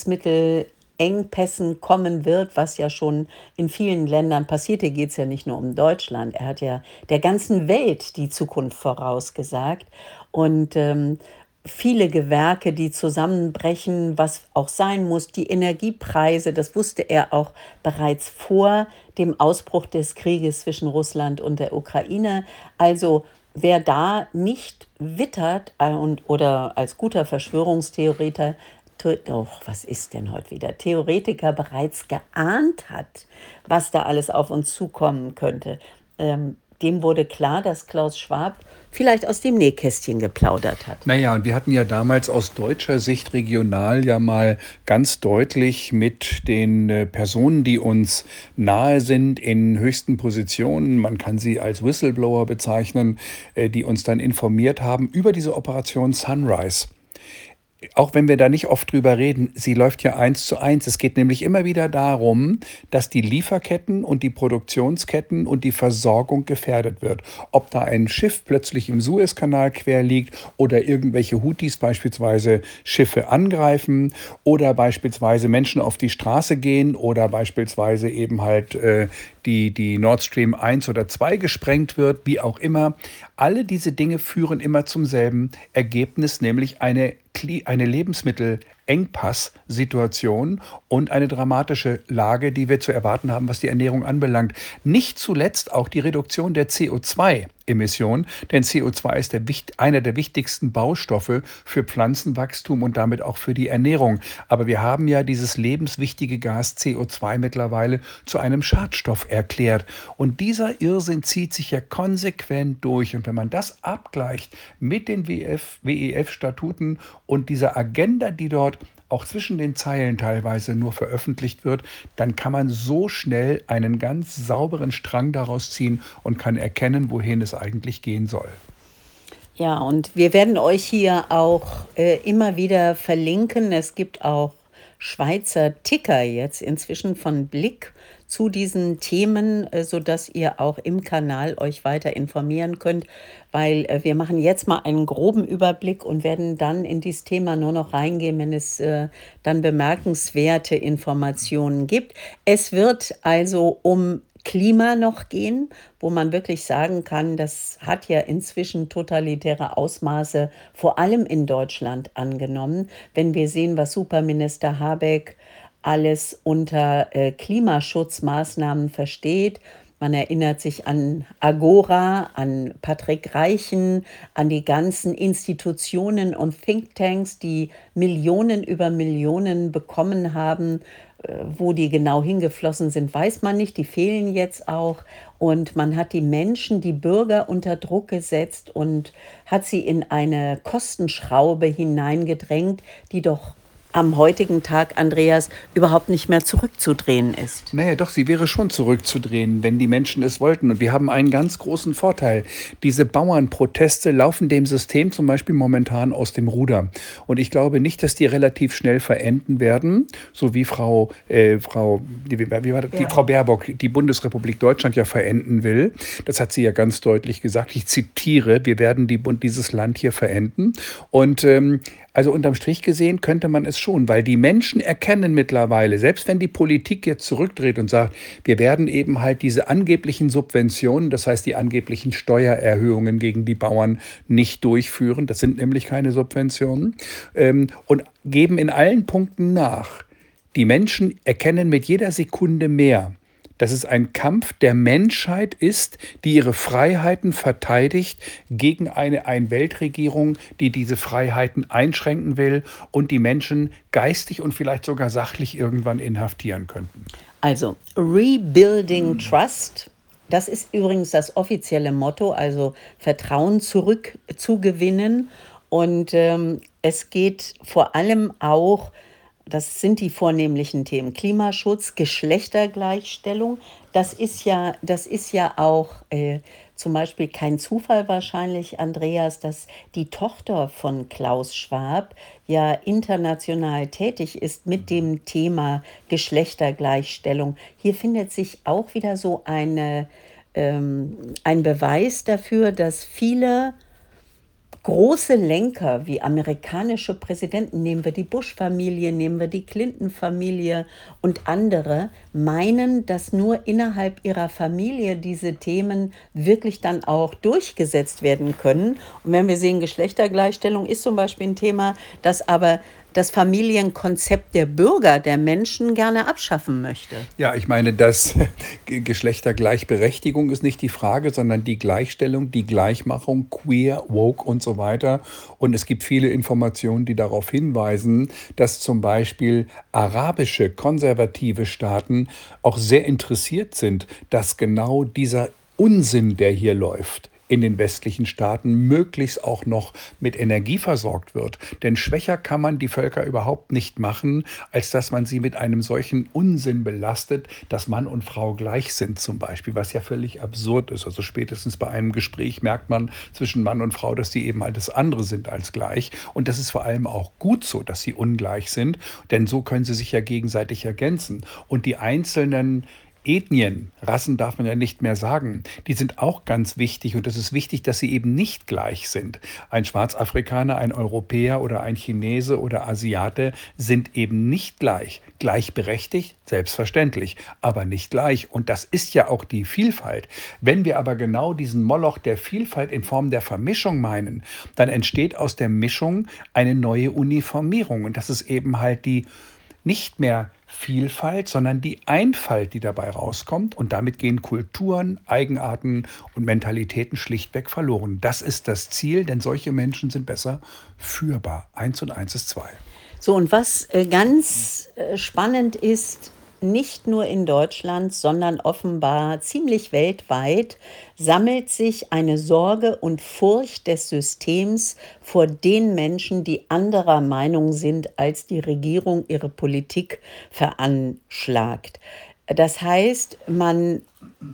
Lebensmittelengpässen kommen wird, was ja schon in vielen Ländern passiert. Hier geht es ja nicht nur um Deutschland. Er hat ja der ganzen Welt die Zukunft vorausgesagt. Und ähm, viele Gewerke, die zusammenbrechen, was auch sein muss, die Energiepreise, das wusste er auch bereits vor dem Ausbruch des Krieges zwischen Russland und der Ukraine. Also wer da nicht wittert äh, und oder als guter Verschwörungstheoretiker, The doch, was ist denn heute wieder? Theoretiker bereits geahnt hat, was da alles auf uns zukommen könnte, ähm, dem wurde klar, dass Klaus Schwab vielleicht aus dem Nähkästchen geplaudert hat. Naja, und wir hatten ja damals aus deutscher Sicht regional ja mal ganz deutlich mit den äh, Personen, die uns nahe sind, in höchsten Positionen, man kann sie als Whistleblower bezeichnen, äh, die uns dann informiert haben über diese Operation Sunrise. Auch wenn wir da nicht oft drüber reden, sie läuft ja eins zu eins. Es geht nämlich immer wieder darum, dass die Lieferketten und die Produktionsketten und die Versorgung gefährdet wird. Ob da ein Schiff plötzlich im Suezkanal quer liegt oder irgendwelche Houthis beispielsweise Schiffe angreifen oder beispielsweise Menschen auf die Straße gehen oder beispielsweise eben halt äh, die, die Nord Stream eins oder zwei gesprengt wird, wie auch immer. Alle diese Dinge führen immer zum selben Ergebnis, nämlich eine, eine Lebensmittelengpass-Situation und eine dramatische Lage, die wir zu erwarten haben, was die Ernährung anbelangt. Nicht zuletzt auch die Reduktion der C O zwei Emissionen, denn C O zwei ist der, einer der wichtigsten Baustoffe für Pflanzenwachstum und damit auch für die Ernährung. Aber wir haben ja dieses lebenswichtige Gas C O zwei mittlerweile zu einem Schadstoff erklärt. Und dieser Irrsinn zieht sich ja konsequent durch. Und wenn man das abgleicht mit den W E F-Statuten und dieser Agenda, die dort auch zwischen den Zeilen teilweise nur veröffentlicht wird, dann kann man so schnell einen ganz sauberen Strang daraus ziehen und kann erkennen, wohin es eigentlich gehen soll. Ja, und wir werden euch hier auch äh, immer wieder verlinken. Es gibt auch Schweizer Ticker jetzt inzwischen von Blick zu diesen Themen, äh, sodass ihr auch im Kanal euch weiter informieren könnt, weil äh, wir machen jetzt mal einen groben Überblick und werden dann in dieses Thema nur noch reingehen, wenn es äh, dann bemerkenswerte Informationen gibt. Es wird also um Klima noch gehen, wo man wirklich sagen kann, das hat ja inzwischen totalitäre Ausmaße, vor allem in Deutschland angenommen. Wenn wir sehen, was Superminister Habeck alles unter äh, Klimaschutzmaßnahmen versteht. Man erinnert sich an Agora, an Patrick Reichen, an die ganzen Institutionen und Thinktanks, die Millionen über Millionen bekommen haben. Äh, Wo die genau hingeflossen sind, weiß man nicht. Die fehlen jetzt auch. Und man hat die Menschen, die Bürger unter Druck gesetzt und hat sie in eine Kostenschraube hineingedrängt, die doch am heutigen Tag, Andreas, überhaupt nicht mehr zurückzudrehen ist. Naja, doch, sie wäre schon zurückzudrehen, wenn die Menschen es wollten. Und wir haben einen ganz großen Vorteil. Diese Bauernproteste laufen dem System zum Beispiel momentan aus dem Ruder. Und ich glaube nicht, dass die relativ schnell verenden werden, so wie Frau, äh, Frau, wie, wie war das? Die Frau Baerbock, die Bundesrepublik Deutschland ja verenden will. Das hat sie ja ganz deutlich gesagt. Ich zitiere, wir werden die, dieses Land hier verenden. Und ähm, also unterm Strich gesehen könnte man es schon, weil die Menschen erkennen mittlerweile, selbst wenn die Politik jetzt zurückdreht und sagt, wir werden eben halt diese angeblichen Subventionen, das heißt die angeblichen Steuererhöhungen gegen die Bauern nicht durchführen, das sind nämlich keine Subventionen, ähm, und geben in allen Punkten nach. Die Menschen erkennen mit jeder Sekunde mehr, dass es ein Kampf der Menschheit ist, die ihre Freiheiten verteidigt gegen eine Ein-Welt-Regierung, die diese Freiheiten einschränken will und die Menschen geistig und vielleicht sogar sachlich irgendwann inhaftieren könnten. Also Rebuilding Trust, das ist übrigens das offizielle Motto, also Vertrauen zurückzugewinnen. Und ähm, es geht vor allem auch, das sind die vornehmlichen Themen, Klimaschutz, Geschlechtergleichstellung. Das ist ja, das ist ja auch äh, zum Beispiel kein Zufall wahrscheinlich, Andreas, dass die Tochter von Klaus Schwab ja international tätig ist mit dem Thema Geschlechtergleichstellung. Hier findet sich auch wieder so eine, ähm, ein Beweis dafür, dass viele große Lenker wie amerikanische Präsidenten, nehmen wir die Bush-Familie, nehmen wir die Clinton-Familie und andere, meinen, dass nur innerhalb ihrer Familie diese Themen wirklich dann auch durchgesetzt werden können. Und wenn wir sehen, Geschlechtergleichstellung ist zum Beispiel ein Thema, das aber das Familienkonzept der Bürger, der Menschen gerne abschaffen möchte. Ja, ich meine, dass Ge- Geschlechtergleichberechtigung ist nicht die Frage, sondern die Gleichstellung, die Gleichmachung, queer, woke und so weiter. Und es gibt viele Informationen, die darauf hinweisen, dass zum Beispiel arabische, konservative Staaten auch sehr interessiert sind, dass genau dieser Unsinn, der hier läuft, in den westlichen Staaten möglichst auch noch mit Energie versorgt wird. Denn schwächer kann man die Völker überhaupt nicht machen, als dass man sie mit einem solchen Unsinn belastet, dass Mann und Frau gleich sind zum Beispiel, was ja völlig absurd ist. Also spätestens bei einem Gespräch merkt man zwischen Mann und Frau, dass die eben alles andere sind als gleich. Und das ist vor allem auch gut so, dass sie ungleich sind, denn so können sie sich ja gegenseitig ergänzen. Und die einzelnen Ethnien, Rassen darf man ja nicht mehr sagen, die sind auch ganz wichtig und es ist wichtig, dass sie eben nicht gleich sind. Ein Schwarzafrikaner, ein Europäer oder ein Chinese oder Asiate sind eben nicht gleich. Gleichberechtigt, selbstverständlich, aber nicht gleich. Und das ist ja auch die Vielfalt. Wenn wir aber genau diesen Moloch der Vielfalt in Form der Vermischung meinen, dann entsteht aus der Mischung eine neue Uniformierung. Und das ist eben halt die nicht mehr Vielfalt, sondern die Einfalt, die dabei rauskommt. Und damit gehen Kulturen, Eigenarten und Mentalitäten schlichtweg verloren. Das ist das Ziel, denn solche Menschen sind besser führbar. Eins und eins ist zwei. So, und was äh, ganz äh, spannend ist, nicht nur in Deutschland, sondern offenbar ziemlich weltweit, sammelt sich eine Sorge und Furcht des Systems vor den Menschen, die anderer Meinung sind, als die Regierung ihre Politik veranschlagt. Das heißt, man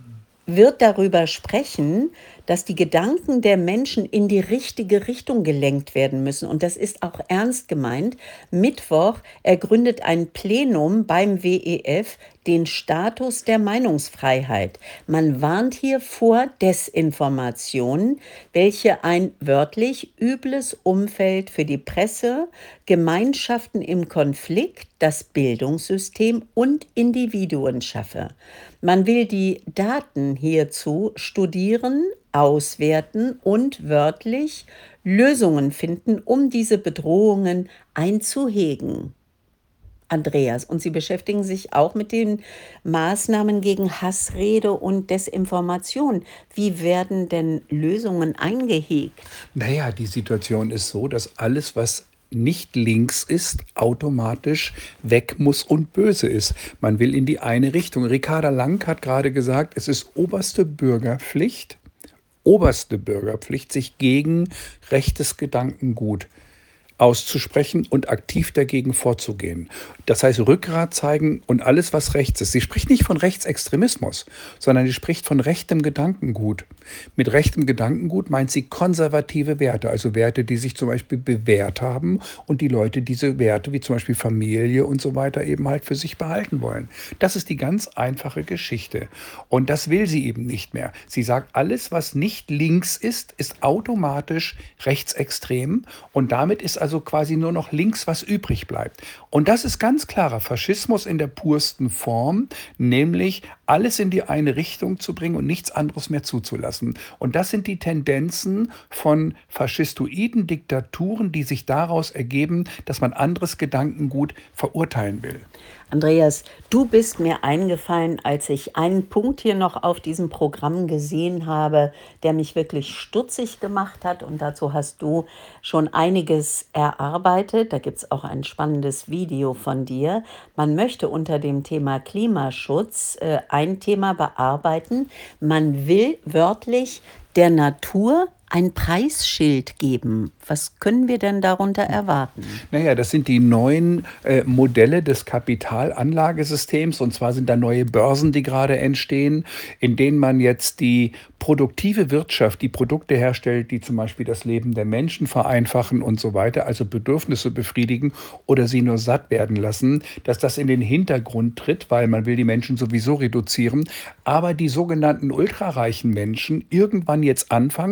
wird darüber sprechen, dass die Gedanken der Menschen in die richtige Richtung gelenkt werden müssen. Und das ist auch ernst gemeint. Mittwoch ergründet ein Plenum beim W E F den Status der Meinungsfreiheit. Man warnt hier vor Desinformationen, welche ein wörtlich übles Umfeld für die Presse, Gemeinschaften im Konflikt, das Bildungssystem und Individuen schaffe. Man will die Daten hierzu studieren, auswerten und wörtlich Lösungen finden, um diese Bedrohungen einzuhegen. Andreas, und Sie beschäftigen sich auch mit den Maßnahmen gegen Hassrede und Desinformation. Wie werden denn Lösungen eingehegt? Naja, die Situation ist so, dass alles, was nicht links ist, automatisch weg muss und böse ist. Man will in die eine Richtung. Ricarda Lang hat gerade gesagt, es ist oberste Bürgerpflicht, oberste Bürgerpflicht, sich gegen rechtes Gedankengut auszusprechen und aktiv dagegen vorzugehen. Das heißt, Rückgrat zeigen und alles, was rechts ist. Sie spricht nicht von Rechtsextremismus, sondern sie spricht von rechtem Gedankengut. Mit rechtem Gedankengut meint sie konservative Werte, also Werte, die sich zum Beispiel bewährt haben und die Leute diese Werte, wie zum Beispiel Familie und so weiter, eben halt für sich behalten wollen. Das ist die ganz einfache Geschichte. Und das will sie eben nicht mehr. Sie sagt, alles, was nicht links ist, ist automatisch rechtsextrem und damit ist also quasi nur noch links, was übrig bleibt. Und das ist ganz klarer Faschismus in der pursten Form, nämlich alles in die eine Richtung zu bringen und nichts anderes mehr zuzulassen. Und das sind die Tendenzen von faschistoiden Diktaturen, die sich daraus ergeben, dass man anderes Gedankengut verurteilen will. Andreas, du bist mir eingefallen, als ich einen Punkt hier noch auf diesem Programm gesehen habe, der mich wirklich stutzig gemacht hat. Und dazu hast du schon einiges erarbeitet. Da gibt es auch ein spannendes Video von dir. Man möchte unter dem Thema Klimaschutz äh, ein Thema bearbeiten. Man will wörtlich der Natur ein Preisschild geben. Was können wir denn darunter erwarten? Naja, das sind die neuen äh, Modelle des Kapitalanlagesystems. Und zwar sind da neue Börsen, die gerade entstehen, in denen man jetzt die produktive Wirtschaft, die Produkte herstellt, die zum Beispiel das Leben der Menschen vereinfachen und so weiter, also Bedürfnisse befriedigen oder sie nur satt werden lassen, dass das in den Hintergrund tritt, weil man will die Menschen sowieso reduzieren. Aber die sogenannten ultrareichen Menschen irgendwann jetzt anfangen, das heißt nicht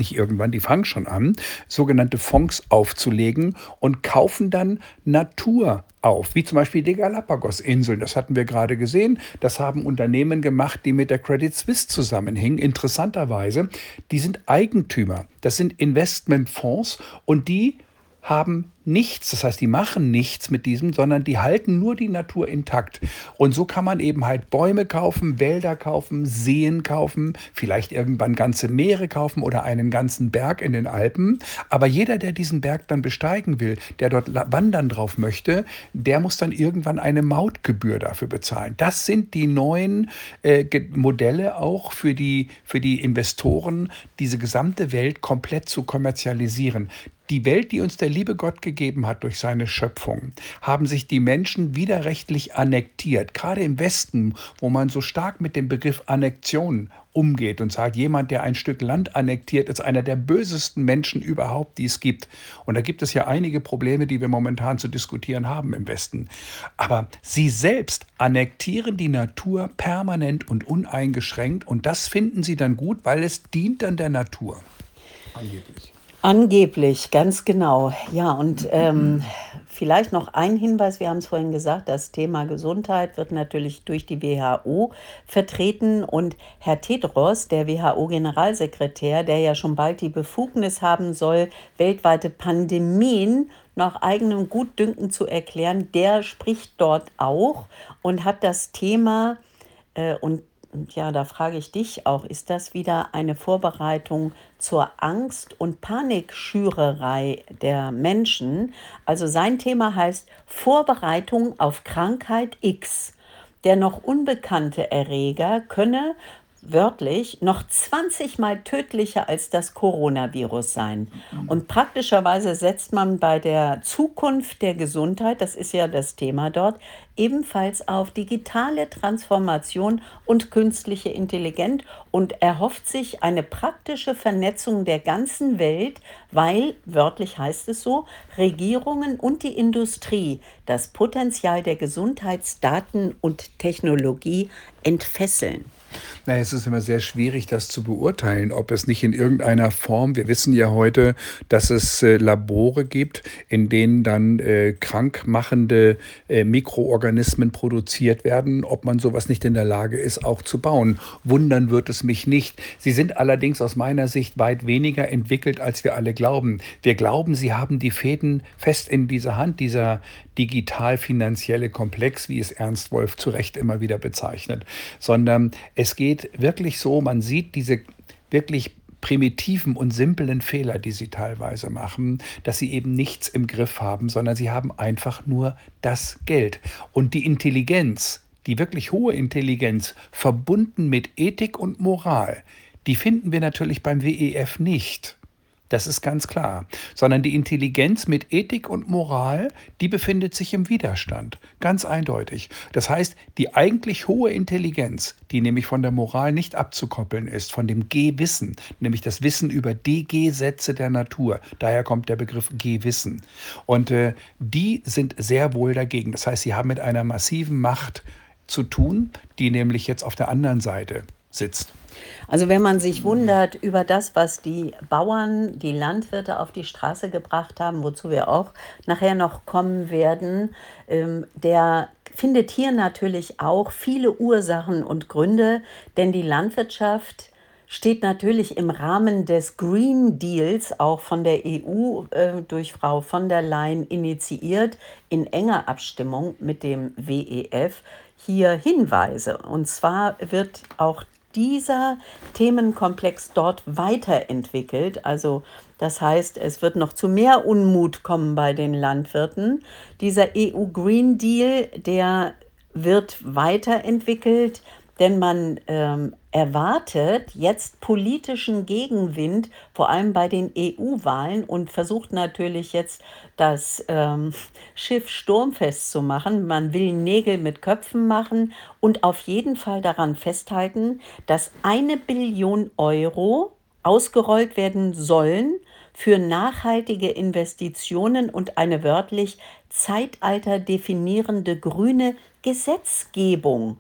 nicht irgendwann, die fangen schon an, sogenannte Fonds aufzulegen und kaufen dann Natur auf, wie zum Beispiel die Galapagos-Inseln. Das hatten wir gerade gesehen. Das haben Unternehmen gemacht, die mit der Credit Suisse zusammenhingen. Interessanterweise, die sind Eigentümer. Das sind Investmentfonds und die haben nichts, das heißt, die machen nichts mit diesem, sondern die halten nur die Natur intakt. Und so kann man eben halt Bäume kaufen, Wälder kaufen, Seen kaufen, vielleicht irgendwann ganze Meere kaufen oder einen ganzen Berg in den Alpen. Aber jeder, der diesen Berg dann besteigen will, der dort la- wandern drauf möchte, der muss dann irgendwann eine Mautgebühr dafür bezahlen. Das sind die neuen äh, Ge- Modelle auch für die, für die Investoren, diese gesamte Welt komplett zu kommerzialisieren. Die Welt, die uns der liebe Gott gegeben hat durch seine Schöpfung, haben sich die Menschen widerrechtlich annektiert. Gerade im Westen, wo man so stark mit dem Begriff Annexion umgeht und sagt, jemand, der ein Stück Land annektiert, ist einer der bösesten Menschen überhaupt, die es gibt. Und da gibt es ja einige Probleme, die wir momentan zu diskutieren haben im Westen. Aber sie selbst annektieren die Natur permanent und uneingeschränkt und das finden sie dann gut, weil es dient dann der Natur. Angeblich. Angeblich, ganz genau. Ja, und ähm, vielleicht noch ein Hinweis, wir haben es vorhin gesagt, das Thema Gesundheit wird natürlich durch die W H O vertreten und Herr Tedros, der W H O-Generalsekretär, der ja schon bald die Befugnis haben soll, weltweite Pandemien nach eigenem Gutdünken zu erklären, der spricht dort auch und hat das Thema äh, und ja, da frage ich dich auch, ist das wieder eine Vorbereitung zur Angst- und Panikschürerei der Menschen? Also sein Thema heißt Vorbereitung auf Krankheit X. Der noch unbekannte Erreger könne wörtlich noch zwanzig Mal tödlicher als das Coronavirus sein. Und praktischerweise setzt man bei der Zukunft der Gesundheit, das ist ja das Thema dort, ebenfalls auf digitale Transformation und künstliche Intelligenz und erhofft sich eine praktische Vernetzung der ganzen Welt, weil, wörtlich heißt es so, Regierungen und die Industrie das Potenzial der Gesundheitsdaten und Technologie entfesseln. Na, es ist immer sehr schwierig, das zu beurteilen, ob es nicht in irgendeiner Form, wir wissen ja heute, dass es äh, Labore gibt, in denen dann äh, krankmachende äh, Mikroorganismen produziert werden, ob man sowas nicht in der Lage ist, auch zu bauen. Wundern wird es mich nicht. Sie sind allerdings aus meiner Sicht weit weniger entwickelt, als wir alle glauben. Wir glauben, sie haben die Fäden fest in dieser Hand, dieser digital-finanzielle Komplex, wie es Ernst Wolf zu Recht immer wieder bezeichnet, sondern es geht wirklich so, man sieht diese wirklich primitiven und simplen Fehler, die sie teilweise machen, dass sie eben nichts im Griff haben, sondern sie haben einfach nur das Geld. Und die Intelligenz, die wirklich hohe Intelligenz, verbunden mit Ethik und Moral, die finden wir natürlich beim W E F nicht. Das ist ganz klar. Sondern die Intelligenz mit Ethik und Moral, die befindet sich im Widerstand. Ganz eindeutig. Das heißt, die eigentlich hohe Intelligenz, die nämlich von der Moral nicht abzukoppeln ist, von dem G-Wissen, nämlich das Wissen über die Gesetze der Natur. Daher kommt der Begriff G-Wissen. Und äh, die sind sehr wohl dagegen. Das heißt, sie haben mit einer massiven Macht zu tun, die nämlich jetzt auf der anderen Seite sitzt. Also wenn man sich wundert über das, was die Bauern, die Landwirte auf die Straße gebracht haben, wozu wir auch nachher noch kommen werden, ähm, der findet hier natürlich auch viele Ursachen und Gründe, denn die Landwirtschaft steht natürlich im Rahmen des Green Deals, auch von der E U äh, durch Frau von der Leyen initiiert, in enger Abstimmung mit dem W E F, hier Hinweise. Und zwar wird auch dieser Themenkomplex dort weiterentwickelt. Also das heißt, es wird noch zu mehr Unmut kommen bei den Landwirten. Dieser E U Green Deal, der wird weiterentwickelt, denn man ähm, erwartet jetzt politischen Gegenwind, vor allem bei den E U-Wahlen und versucht natürlich jetzt das ähm, Schiff sturmfest zu machen. Man will Nägel mit Köpfen machen und auf jeden Fall daran festhalten, dass eine Billion Euro ausgerollt werden sollen für nachhaltige Investitionen und eine wörtlich Zeitalter definierende grüne Gesetzgebung.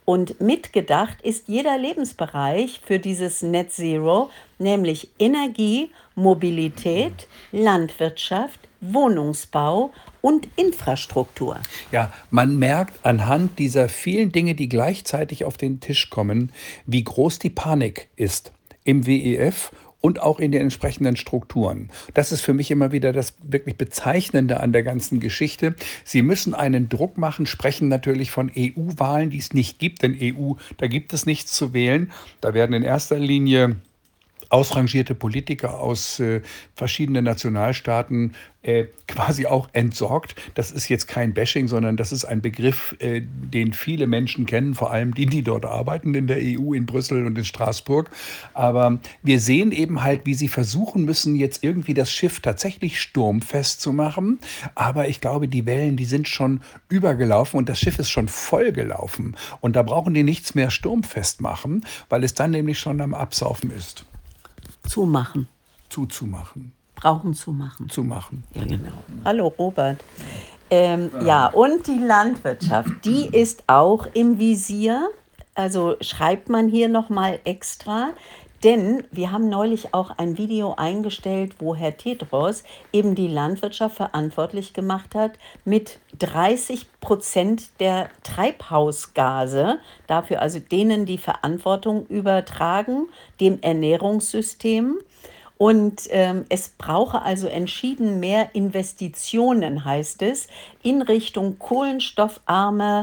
Und mitgedacht ist jeder Lebensbereich für dieses Net Zero, nämlich Energie, Mobilität, Landwirtschaft, Wohnungsbau und Infrastruktur. Ja, man merkt anhand dieser vielen Dinge, die gleichzeitig auf den Tisch kommen, wie groß die Panik ist im W E F und auch in den entsprechenden Strukturen. Das ist für mich immer wieder das wirklich Bezeichnende an der ganzen Geschichte. Sie müssen einen Druck machen, sprechen natürlich von E U-Wahlen, die es nicht gibt, denn E U, da gibt es nichts zu wählen. Da werden in erster Linie ausrangierte Politiker aus äh, verschiedenen Nationalstaaten äh, quasi auch entsorgt. Das ist jetzt kein Bashing, sondern das ist ein Begriff, äh, den viele Menschen kennen, vor allem die, die dort arbeiten in der E U, in Brüssel und in Straßburg. Aber wir sehen eben halt, wie sie versuchen müssen, jetzt irgendwie das Schiff tatsächlich sturmfest zu machen. Aber ich glaube, die Wellen, die sind schon übergelaufen und das Schiff ist schon vollgelaufen. Und da brauchen die nichts mehr sturmfest machen, weil es dann nämlich schon am Absaufen ist. Zumachen. Zuzumachen. Brauchen zu machen. Zu machen. Ja, genau. Hallo, Robert. Ähm, ja, und die Landwirtschaft, die ist auch im Visier. Also schreibt man hier nochmal extra. Denn wir haben neulich auch ein Video eingestellt, wo Herr Tedros eben die Landwirtschaft verantwortlich gemacht hat mit dreißig Prozent der Treibhausgase, dafür also denen die Verantwortung übertragen, dem Ernährungssystem. Und ähm, es brauche also entschieden mehr Investitionen, heißt es, in Richtung kohlenstoffarme,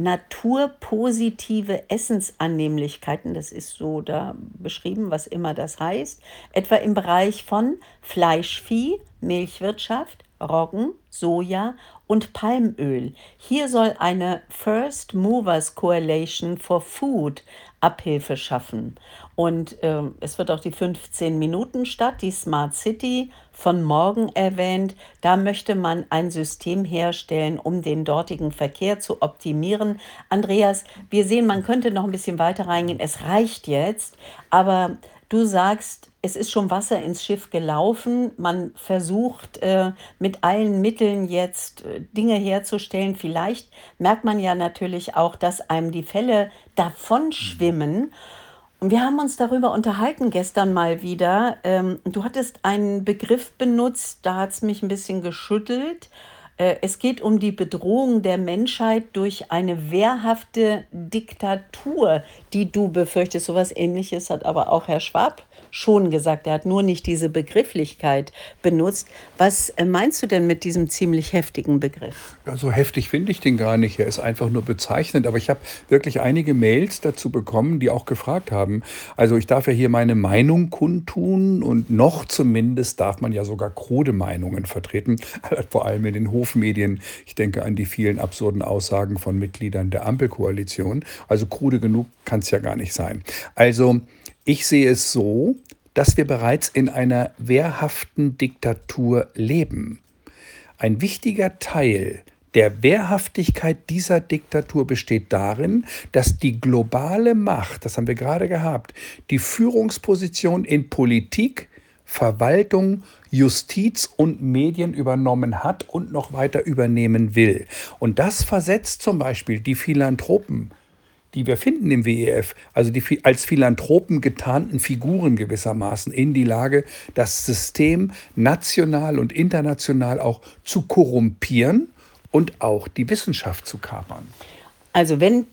naturpositive Essensannehmlichkeiten, das ist so da beschrieben, was immer das heißt, etwa im Bereich von Fleischvieh, Milchwirtschaft, Roggen, Soja und Palmöl. Hier soll eine First Movers Coalition for Food Abhilfe schaffen. Und ähm, es wird auch die fünfzehn-Minuten-Stadt, die Smart City von morgen erwähnt. Da möchte man ein System herstellen, um den dortigen Verkehr zu optimieren. Andreas, wir sehen, man könnte noch ein bisschen weiter reingehen. Es reicht jetzt, aber du sagst, es ist schon Wasser ins Schiff gelaufen. Man versucht äh, mit allen Mitteln jetzt äh, Dinge herzustellen. Vielleicht merkt man ja natürlich auch, dass einem die Fälle davon schwimmen. Und wir haben uns darüber unterhalten gestern mal wieder. Ähm, du hattest einen Begriff benutzt, da hat es mich ein bisschen geschüttelt. Äh, es geht um die Bedrohung der Menschheit durch eine wehrhafte Diktatur, die du befürchtest. So was Ähnliches hat aber auch Herr Schwab schon gesagt. Er hat nur nicht diese Begrifflichkeit benutzt. Was äh, meinst du denn mit diesem ziemlich heftigen Begriff? Ja, so heftig finde ich den gar nicht. Er ist einfach nur bezeichnend. Aber ich habe wirklich einige Mails dazu bekommen, die auch gefragt haben. Also ich darf ja hier meine Meinung kundtun und noch zumindest darf man ja sogar krude Meinungen vertreten, vor allem in den Hofmedien. Ich denke an die vielen absurden Aussagen von Mitgliedern der Ampelkoalition. Also krude genug kann es ja gar nicht sein. Also ich sehe es so, dass wir bereits in einer wehrhaften Diktatur leben. Ein wichtiger Teil der Wehrhaftigkeit dieser Diktatur besteht darin, dass die globale Macht, das haben wir gerade gehabt, die Führungsposition in Politik, Verwaltung, Justiz und Medien übernommen hat und noch weiter übernehmen will. Und das versetzt zum Beispiel die Philanthropen, die wir finden im W E F, also die als Philanthropen getarnten Figuren gewissermaßen, in die Lage, das System national und international auch zu korrumpieren und auch die Wissenschaft zu kapern. Also wenn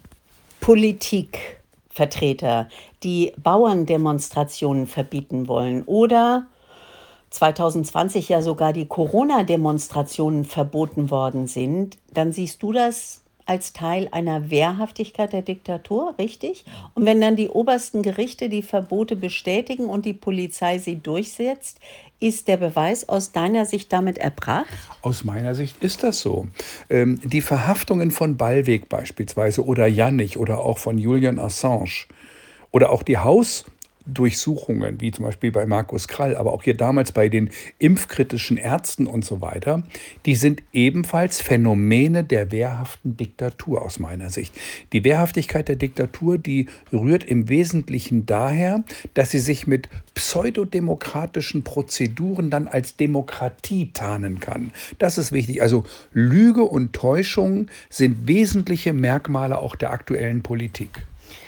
Politikvertreter die Bauerndemonstrationen verbieten wollen oder zwanzig zwanzig ja sogar die Corona-Demonstrationen verboten worden sind, dann siehst du das als Teil einer Wehrhaftigkeit der Diktatur, richtig? Und wenn dann die obersten Gerichte die Verbote bestätigen und die Polizei sie durchsetzt, ist der Beweis aus deiner Sicht damit erbracht? Aus meiner Sicht ist das so. Ähm, die Verhaftungen von Ballweg beispielsweise oder Jannig oder auch von Julian Assange oder auch die Haus Durchsuchungen, wie zum Beispiel bei Markus Krall, aber auch hier damals bei den impfkritischen Ärzten und so weiter, die sind ebenfalls Phänomene der wehrhaften Diktatur aus meiner Sicht. Die Wehrhaftigkeit der Diktatur, die rührt im Wesentlichen daher, dass sie sich mit pseudodemokratischen Prozeduren dann als Demokratie tarnen kann. Das ist wichtig. Also Lüge und Täuschung sind wesentliche Merkmale auch der aktuellen Politik.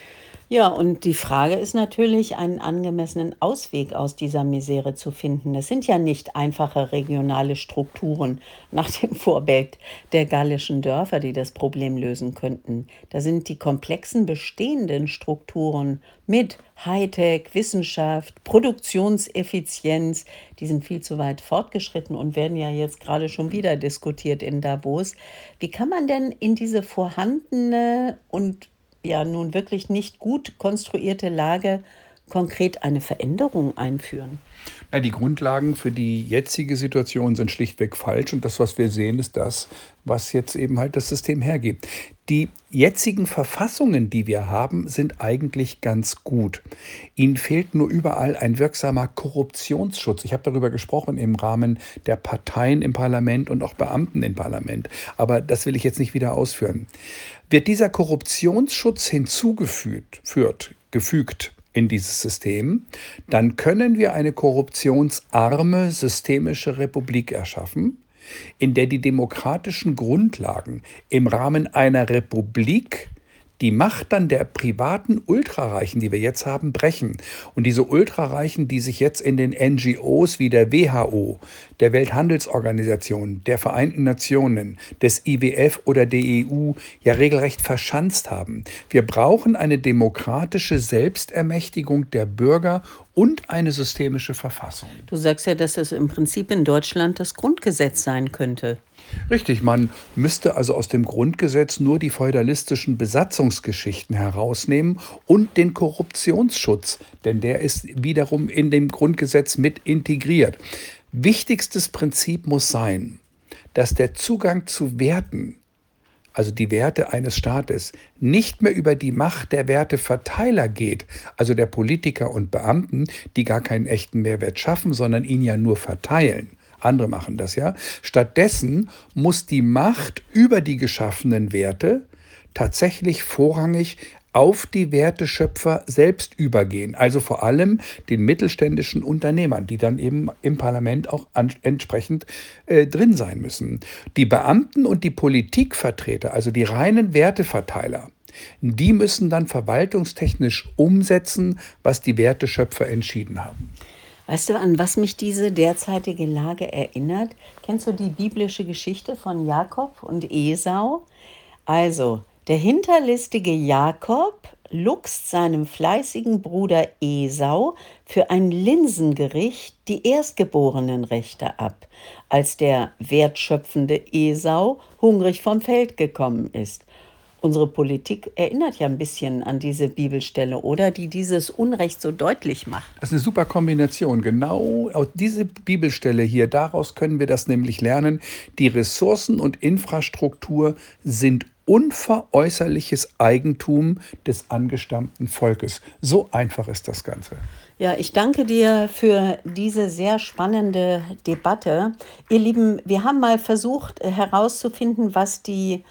Ja, und die Frage ist natürlich, einen angemessenen Ausweg aus dieser Misere zu finden. Es sind ja nicht einfache regionale Strukturen nach dem Vorbild der gallischen Dörfer, die das Problem lösen könnten. Da sind die komplexen bestehenden Strukturen mit Hightech, Wissenschaft, Produktionseffizienz, die sind viel zu weit fortgeschritten und werden ja jetzt gerade schon wieder diskutiert in Davos. Wie kann man denn in diese vorhandene und ja nun wirklich nicht gut konstruierte Lage konkret eine Veränderung einführen? Na, die Grundlagen für die jetzige Situation sind schlichtweg falsch und das, was wir sehen, ist das, was jetzt eben halt das System hergibt. Die jetzigen Verfassungen, die wir haben, sind eigentlich ganz gut. Ihnen fehlt nur überall ein wirksamer Korruptionsschutz. Ich habe darüber gesprochen im Rahmen der Parteien im Parlament und auch Beamten im Parlament. Aber das will ich jetzt nicht wieder ausführen. Wird dieser Korruptionsschutz hinzugefügt, führt, gefügt in dieses System, dann können wir eine korruptionsarme systemische Republik erschaffen, in der die demokratischen Grundlagen im Rahmen einer Republik die Macht dann der privaten Ultrareichen, die wir jetzt haben, brechen. Und diese Ultrareichen, die sich jetzt in den N G Os wie der W H O, der Welthandelsorganisation, der Vereinten Nationen, des I W F oder der E U ja regelrecht verschanzt haben. Wir brauchen eine demokratische Selbstermächtigung der Bürger und eine systemische Verfassung. Du sagst ja, dass das im Prinzip in Deutschland das Grundgesetz sein könnte. Richtig, man müsste also aus dem Grundgesetz nur die feudalistischen Besatzungsgeschichten herausnehmen und den Korruptionsschutz, denn der ist wiederum in dem Grundgesetz mit integriert. Wichtigstes Prinzip muss sein, dass der Zugang zu Werten, also die Werte eines Staates, nicht mehr über die Macht der Werteverteiler geht, also der Politiker und Beamten, die gar keinen echten Mehrwert schaffen, sondern ihn ja nur verteilen. Andere machen das ja. Stattdessen muss die Macht über die geschaffenen Werte tatsächlich vorrangig auf die Werteschöpfer selbst übergehen. Also vor allem den mittelständischen Unternehmern, die dann eben im Parlament auch an, entsprechend äh, drin sein müssen. Die Beamten und die Politikvertreter, also die reinen Werteverteiler, die müssen dann verwaltungstechnisch umsetzen, was die Werteschöpfer entschieden haben. Weißt du, an was mich diese derzeitige Lage erinnert? Kennst du die biblische Geschichte von Jakob und Esau? Also, der hinterlistige Jakob luchst seinem fleißigen Bruder Esau für ein Linsengericht die Erstgeborenenrechte ab, als der wertschöpfende Esau hungrig vom Feld gekommen ist. Unsere Politik erinnert ja ein bisschen an diese Bibelstelle, oder? Die dieses Unrecht so deutlich macht. Das ist eine super Kombination. Genau aus diese Bibelstelle hier, daraus können wir das nämlich lernen. Die Ressourcen und Infrastruktur sind unveräußerliches Eigentum des angestammten Volkes. So einfach ist das Ganze. Ja, ich danke dir für diese sehr spannende Debatte. Ihr Lieben, wir haben mal versucht äh, herauszufinden, was die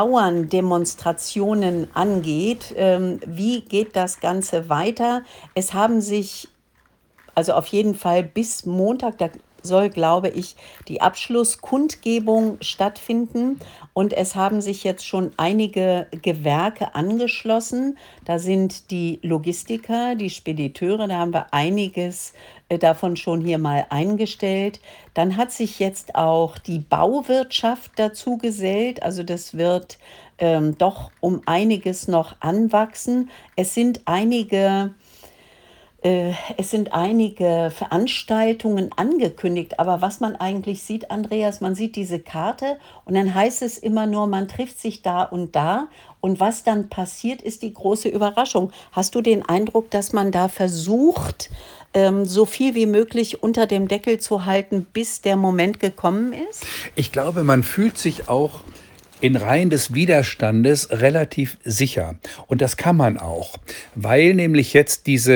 Bauerndemonstrationen angeht. Ähm, wie geht das Ganze weiter? Es haben sich also auf jeden Fall bis Montag, da soll, glaube ich, die Abschlusskundgebung stattfinden. Und es haben sich jetzt schon einige Gewerke angeschlossen. Da sind die Logistiker, die Spediteure, da haben wir einiges äh, davon schon hier mal eingestellt. Dann hat sich jetzt auch die Bauwirtschaft dazu gesellt. Also das wird ähm, doch um einiges noch anwachsen. Es sind einige Äh, Es sind einige Veranstaltungen angekündigt, aber was man eigentlich sieht, Andreas, man sieht diese Karte und dann heißt es immer nur, man trifft sich da und da und was dann passiert, ist die große Überraschung. Hast du den Eindruck, dass man da versucht, ähm, so viel wie möglich unter dem Deckel zu halten, bis der Moment gekommen ist? Ich glaube, man fühlt sich auch in Reihen des Widerstandes relativ sicher. Und das kann man auch, weil nämlich jetzt diese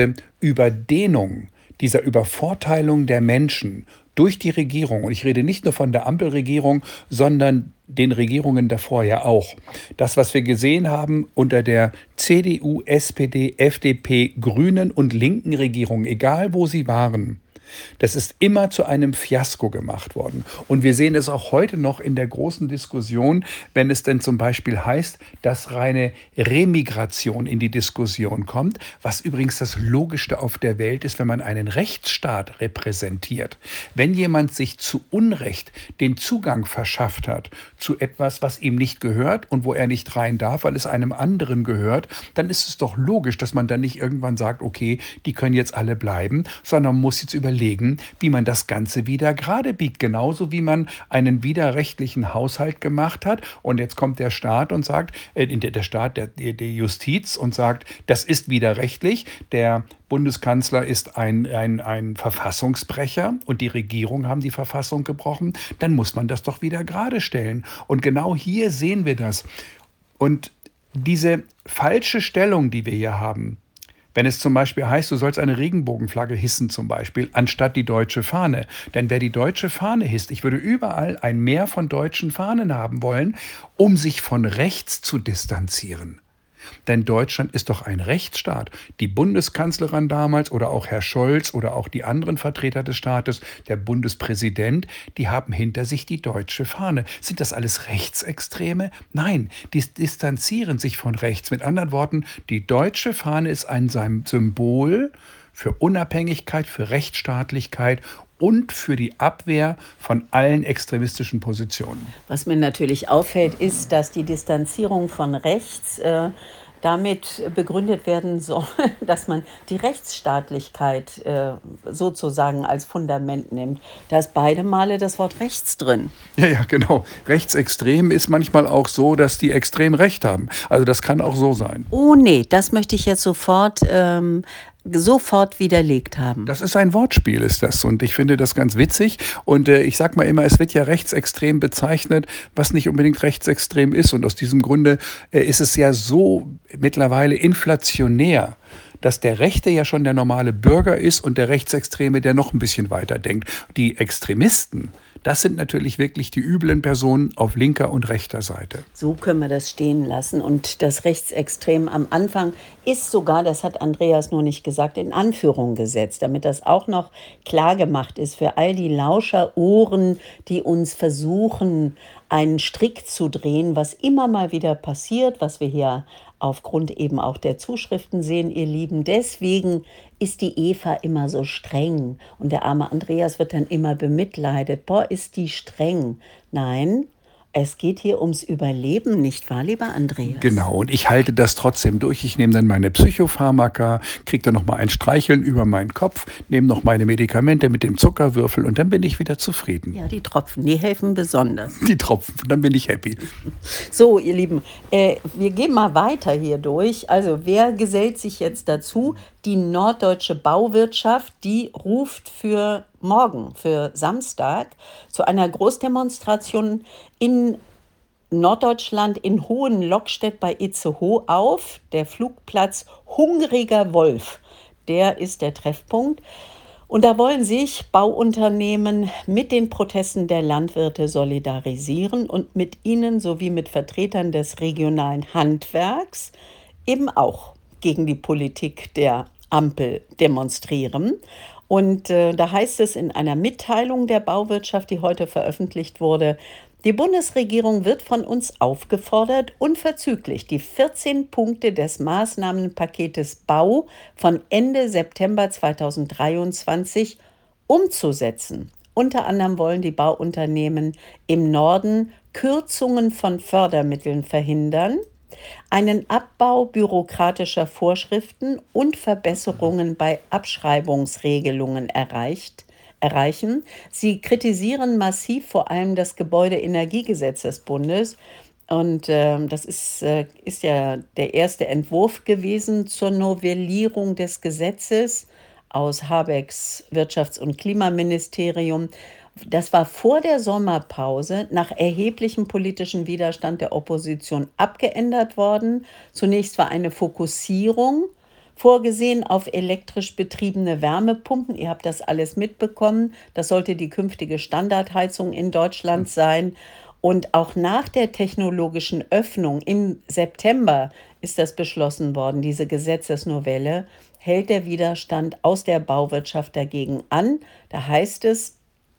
Überdehnung, dieser Übervorteilung der Menschen durch die Regierung, und ich rede nicht nur von der Ampelregierung, sondern den Regierungen davor ja auch. Das, was wir gesehen haben unter der C D U, S P D, F D P, Grünen und linken Regierung, egal wo sie waren, das ist immer zu einem Fiasko gemacht worden. Und wir sehen es auch heute noch in der großen Diskussion, wenn es denn zum Beispiel heißt, dass reine Remigration in die Diskussion kommt, was übrigens das Logischste auf der Welt ist, wenn man einen Rechtsstaat repräsentiert. Wenn jemand sich zu Unrecht den Zugang verschafft hat zu etwas, was ihm nicht gehört und wo er nicht rein darf, weil es einem anderen gehört, dann ist es doch logisch, dass man dann nicht irgendwann sagt, okay, die können jetzt alle bleiben, sondern man muss jetzt überlegen, wie man das Ganze wieder gerade biegt. Genauso wie man einen widerrechtlichen Haushalt gemacht hat und jetzt kommt der Staat und sagt, äh, der Staat, der, der Justiz und sagt, das ist widerrechtlich. Der Bundeskanzler ist ein, ein, ein Verfassungsbrecher und die Regierung haben die Verfassung gebrochen. Dann muss man das doch wieder gerade stellen. Und genau hier sehen wir das. Und diese falsche Stellung, die wir hier haben, wenn es zum Beispiel heißt, du sollst eine Regenbogenflagge hissen zum Beispiel, anstatt die deutsche Fahne. Denn wer die deutsche Fahne hisst, ich würde überall ein Mehr von deutschen Fahnen haben wollen, um sich von rechts zu distanzieren. Denn Deutschland ist doch ein Rechtsstaat. Die Bundeskanzlerin damals oder auch Herr Scholz oder auch die anderen Vertreter des Staates, der Bundespräsident, die haben hinter sich die deutsche Fahne. Sind das alles Rechtsextreme? Nein, die distanzieren sich von rechts. Mit anderen Worten, die deutsche Fahne ist ein Symbol für Unabhängigkeit, für Rechtsstaatlichkeit und für die Abwehr von allen extremistischen Positionen. Was mir natürlich auffällt, ist, dass die Distanzierung von rechts äh, damit begründet werden soll, dass man die Rechtsstaatlichkeit äh, sozusagen als Fundament nimmt. Da ist beide Male das Wort rechts drin. Ja, ja, genau. Rechtsextrem ist manchmal auch so, dass die extrem recht haben. Also das kann auch so sein. Oh nee, das möchte ich jetzt sofort ähm, sofort widerlegt haben. Das ist ein Wortspiel, ist das. Und ich finde das ganz witzig. Und äh, ich sage mal immer, es wird ja rechtsextrem bezeichnet, was nicht unbedingt rechtsextrem ist. Und aus diesem Grunde äh, ist es ja so mittlerweile inflationär, dass der Rechte ja schon der normale Bürger ist und der Rechtsextreme, der noch ein bisschen weiter denkt. Die Extremisten, das sind natürlich wirklich die üblen Personen auf linker und rechter Seite. So können wir das stehen lassen. Und das Rechtsextrem am Anfang ist sogar, das hat Andreas nur nicht gesagt, in Anführung gesetzt, damit das auch noch klar gemacht ist für all die Lauscherohren, die uns versuchen, einen Strick zu drehen, was immer mal wieder passiert, was wir hier aufgrund eben auch der Zuschriften sehen, ihr Lieben. Deswegen ist die Eva immer so streng und der arme Andreas wird dann immer bemitleidet. Boah, ist die streng. Nein, es geht hier ums Überleben, nicht wahr, lieber Andreas? Genau, und ich halte das trotzdem durch. Ich nehme dann meine Psychopharmaka, kriege dann noch mal ein Streicheln über meinen Kopf, nehme noch meine Medikamente mit dem Zuckerwürfel und dann bin ich wieder zufrieden. Ja, die Tropfen, die helfen besonders. Die Tropfen, dann bin ich happy. So, ihr Lieben, äh, wir gehen mal weiter hier durch. Also, wer gesellt sich jetzt dazu? Die norddeutsche Bauwirtschaft, die ruft für morgen, für Samstag, zu einer Großdemonstration in Norddeutschland in Hohenlockstedt bei Itzehoe auf. Der Flugplatz Hungriger Wolf, der ist der Treffpunkt. Und da wollen sich Bauunternehmen mit den Protesten der Landwirte solidarisieren und mit ihnen sowie mit Vertretern des regionalen Handwerks eben auch gegen die Politik der Ampel demonstrieren. Und äh, da heißt es in einer Mitteilung der Bauwirtschaft, die heute veröffentlicht wurde, die Bundesregierung wird von uns aufgefordert, unverzüglich die vierzehn Punkte des Maßnahmenpaketes Bau von Ende September zweitausenddreiundzwanzig umzusetzen. Unter anderem wollen die Bauunternehmen im Norden Kürzungen von Fördermitteln verhindern, einen Abbau bürokratischer Vorschriften und Verbesserungen bei Abschreibungsregelungen erreicht, erreichen. Sie kritisieren massiv vor allem das Gebäudeenergiegesetz des Bundes. Und äh, das ist, äh, ist ja der erste Entwurf gewesen zur Novellierung des Gesetzes aus Habecks Wirtschafts- und Klimaministerium. Das war vor der Sommerpause nach erheblichem politischen Widerstand der Opposition abgeändert worden. Zunächst war eine Fokussierung vorgesehen auf elektrisch betriebene Wärmepumpen. Ihr habt das alles mitbekommen. Das sollte die künftige Standardheizung in Deutschland sein. Und auch nach der technologischen Öffnung im September ist das beschlossen worden, diese Gesetzesnovelle, hält der Widerstand aus der Bauwirtschaft dagegen an. Da heißt es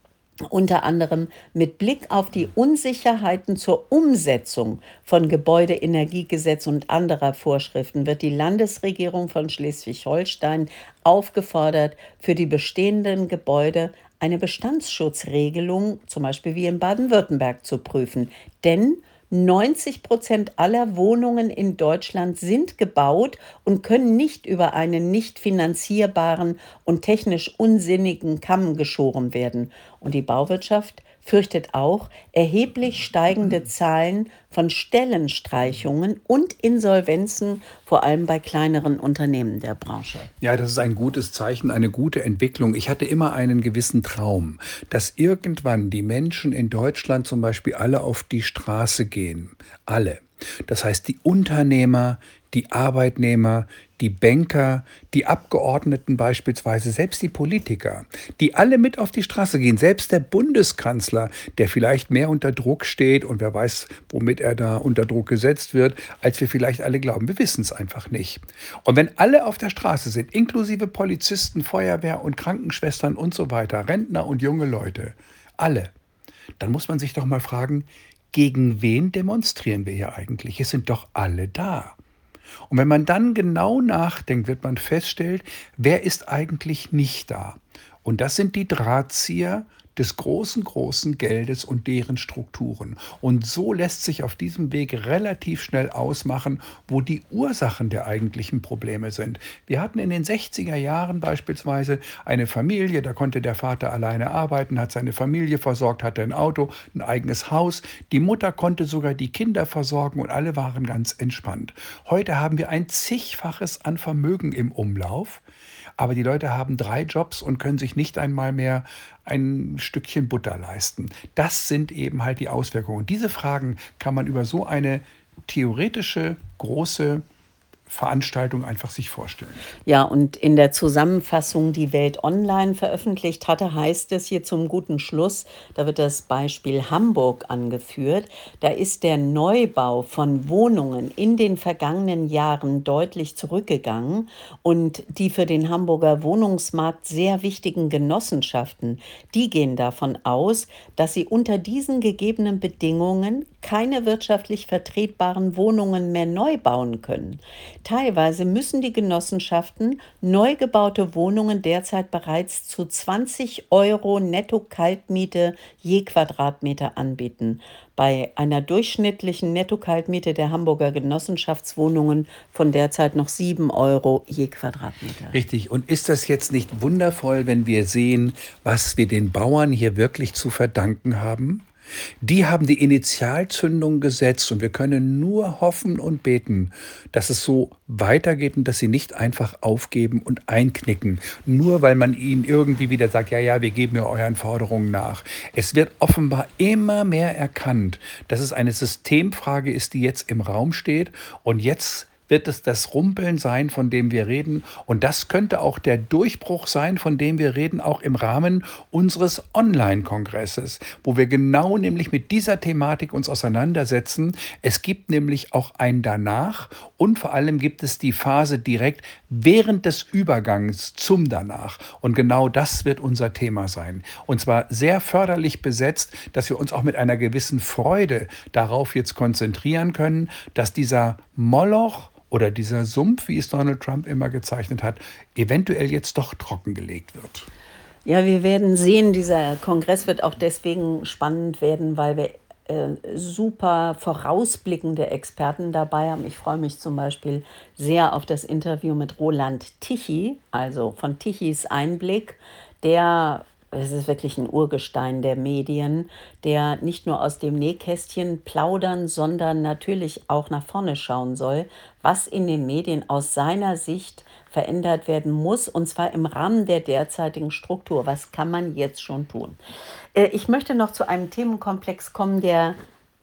unter anderem, mit Blick auf die Unsicherheiten zur Umsetzung von Gebäudeenergiegesetz und anderer Vorschriften wird die Landesregierung von Schleswig-Holstein aufgefordert, für die bestehenden Gebäude eine Bestandsschutzregelung, zum Beispiel wie in Baden-Württemberg, zu prüfen. Denn neunzig Prozent aller Wohnungen in Deutschland sind gebaut und können nicht über einen nicht finanzierbaren und technisch unsinnigen Kamm geschoren werden. Und die Bauwirtschaft fürchtet auch erheblich steigende Zahlen von Stellenstreichungen und Insolvenzen, vor allem bei kleineren Unternehmen der Branche. Ja, das ist ein gutes Zeichen, eine gute Entwicklung. Ich hatte immer einen gewissen Traum, dass irgendwann die Menschen in Deutschland zum Beispiel alle auf die Straße gehen. Alle. Das heißt, die Unternehmer, die Arbeitnehmer, die Banker, die Abgeordneten beispielsweise, selbst die Politiker, die alle mit auf die Straße gehen, selbst der Bundeskanzler, der vielleicht mehr unter Druck steht und wer weiß, womit er da unter Druck gesetzt wird, als wir vielleicht alle glauben. Wir wissen es einfach nicht. Und wenn alle auf der Straße sind, inklusive Polizisten, Feuerwehr und Krankenschwestern und so weiter, Rentner und junge Leute, alle, dann muss man sich doch mal fragen, gegen wen demonstrieren wir hier eigentlich? Es sind doch alle da. Und wenn man dann genau nachdenkt, wird man feststellen, wer ist eigentlich nicht da? Und das sind die Drahtzieher des großen, großen Geldes und deren Strukturen. Und so lässt sich auf diesem Weg relativ schnell ausmachen, wo die Ursachen der eigentlichen Probleme sind. Wir hatten in den sechziger Jahren beispielsweise eine Familie, da konnte der Vater alleine arbeiten, hat seine Familie versorgt, hatte ein Auto, ein eigenes Haus. Die Mutter konnte sogar die Kinder versorgen und alle waren ganz entspannt. Heute haben wir ein zigfaches an Vermögen im Umlauf. Aber die Leute haben drei Jobs und können sich nicht einmal mehr ein Stückchen Butter leisten. Das sind eben halt die Auswirkungen. Und diese Fragen kann man über so eine theoretische, große Veranstaltung einfach sich vorstellen. Ja, und in der Zusammenfassung, die Welt Online veröffentlicht hatte, heißt es hier zum guten Schluss, da wird das Beispiel Hamburg angeführt. Da ist der Neubau von Wohnungen in den vergangenen Jahren deutlich zurückgegangen und die für den Hamburger Wohnungsmarkt sehr wichtigen Genossenschaften, die gehen davon aus, dass sie unter diesen gegebenen Bedingungen keine wirtschaftlich vertretbaren Wohnungen mehr neu bauen können. Teilweise müssen die Genossenschaften neu gebaute Wohnungen derzeit bereits zu zwanzig Euro Netto-Kaltmiete je Quadratmeter anbieten. Bei einer durchschnittlichen Netto-Kaltmiete der Hamburger Genossenschaftswohnungen von derzeit noch sieben Euro je Quadratmeter. Richtig. Und ist das jetzt nicht wundervoll, wenn wir sehen, was wir den Bauern hier wirklich zu verdanken haben? Die haben die Initialzündung gesetzt und wir können nur hoffen und beten, dass es so weitergeht und dass sie nicht einfach aufgeben und einknicken, nur weil man ihnen irgendwie wieder sagt, ja, ja, wir geben ja euren Forderungen nach. Es wird offenbar immer mehr erkannt, dass es eine Systemfrage ist, die jetzt im Raum steht und jetzt wird es das Rumpeln sein, von dem wir reden. Und das könnte auch der Durchbruch sein, von dem wir reden, auch im Rahmen unseres Online-Kongresses, wo wir genau nämlich mit dieser Thematik uns auseinandersetzen. Es gibt nämlich auch ein Danach und vor allem gibt es die Phase direkt während des Übergangs zum Danach. Und genau das wird unser Thema sein. Und zwar sehr förderlich besetzt, dass wir uns auch mit einer gewissen Freude darauf jetzt konzentrieren können, dass dieser Moloch oder dieser Sumpf, wie es Donald Trump immer gezeichnet hat, eventuell jetzt doch trockengelegt wird. Ja, wir werden sehen, dieser Kongress wird auch deswegen spannend werden, weil wir äh, super vorausblickende Experten dabei haben. Ich freue mich zum Beispiel sehr auf das Interview mit Roland Tichy, also von Tichys Einblick, der, es ist wirklich ein Urgestein der Medien, der nicht nur aus dem Nähkästchen plaudern, sondern natürlich auch nach vorne schauen soll, was in den Medien aus seiner Sicht verändert werden muss, und zwar im Rahmen der derzeitigen Struktur. Was kann man jetzt schon tun? Äh, Ich möchte noch zu einem Themenkomplex kommen, der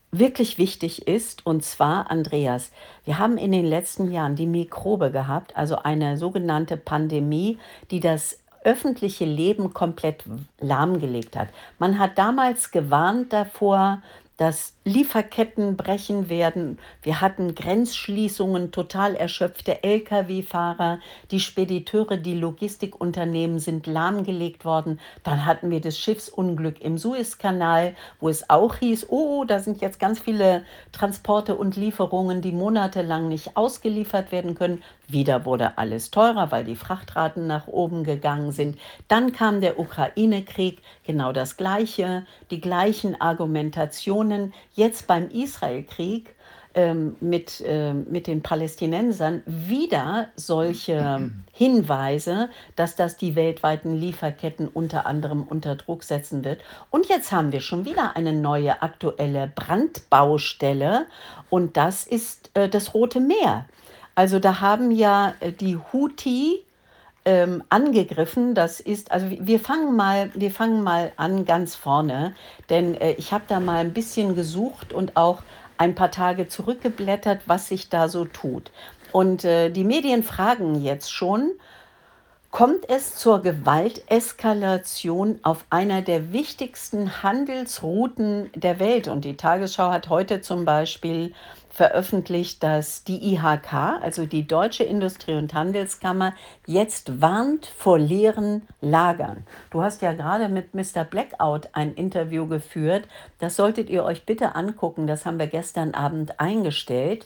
wirklich wichtig ist. Und zwar, Andreas, wir haben in den letzten Jahren die Mikrobe gehabt, also eine sogenannte Pandemie, die das öffentliche Leben komplett w- lahmgelegt hat. Man hat damals gewarnt davor, dass Lieferketten brechen werden. Wir hatten Grenzschließungen, total erschöpfte L K W-Fahrer, die Spediteure, die Logistikunternehmen sind lahmgelegt worden. Dann hatten wir das Schiffsunglück im Suezkanal, wo es auch hieß, oh, da sind jetzt ganz viele Transporte und Lieferungen, die monatelang nicht ausgeliefert werden können. Wieder wurde alles teurer, weil die Frachtraten nach oben gegangen sind. Dann kam der Ukraine-Krieg, genau das Gleiche, die gleichen Argumentationen. Jetzt beim Israel-Krieg ähm, mit, ähm, mit den Palästinensern wieder solche Hinweise, dass das die weltweiten Lieferketten unter anderem unter Druck setzen wird. Und jetzt haben wir schon wieder eine neue aktuelle Brandbaustelle und das ist äh, das Rote Meer. Also da haben ja äh, die Houthi ähm, angegriffen. Das ist, also wir fangen mal, wir fangen mal an ganz vorne, denn äh, ich habe da mal ein bisschen gesucht und auch ein paar Tage zurückgeblättert, was sich da so tut. Und äh, die Medien fragen jetzt schon, kommt es zur Gewalteskalation auf einer der wichtigsten Handelsrouten der Welt? Und die Tagesschau hat heute zum Beispiel veröffentlicht, dass die I H K, also die Deutsche Industrie- und Handelskammer, jetzt warnt vor leeren Lagern. Du hast ja gerade mit Mister Blackout ein Interview geführt. Das solltet ihr euch bitte angucken. Das haben wir gestern Abend eingestellt.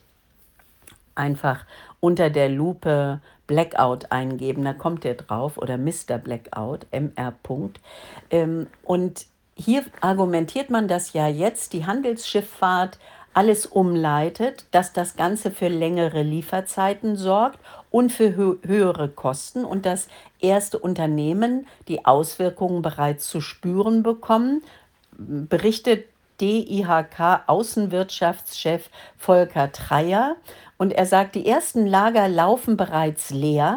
Einfach unter der Lupe Blackout eingeben, da kommt der drauf, oder Mister Blackout, M R. Punkt. Ähm, und hier argumentiert man, dass ja jetzt die Handelsschifffahrt alles umleitet, dass das Ganze für längere Lieferzeiten sorgt und für hö höhere Kosten und dass erste Unternehmen die Auswirkungen bereits zu spüren bekommen, berichtet D I H K-Außenwirtschaftschef Volker Treyer. Und er sagt, die ersten Lager laufen bereits leer.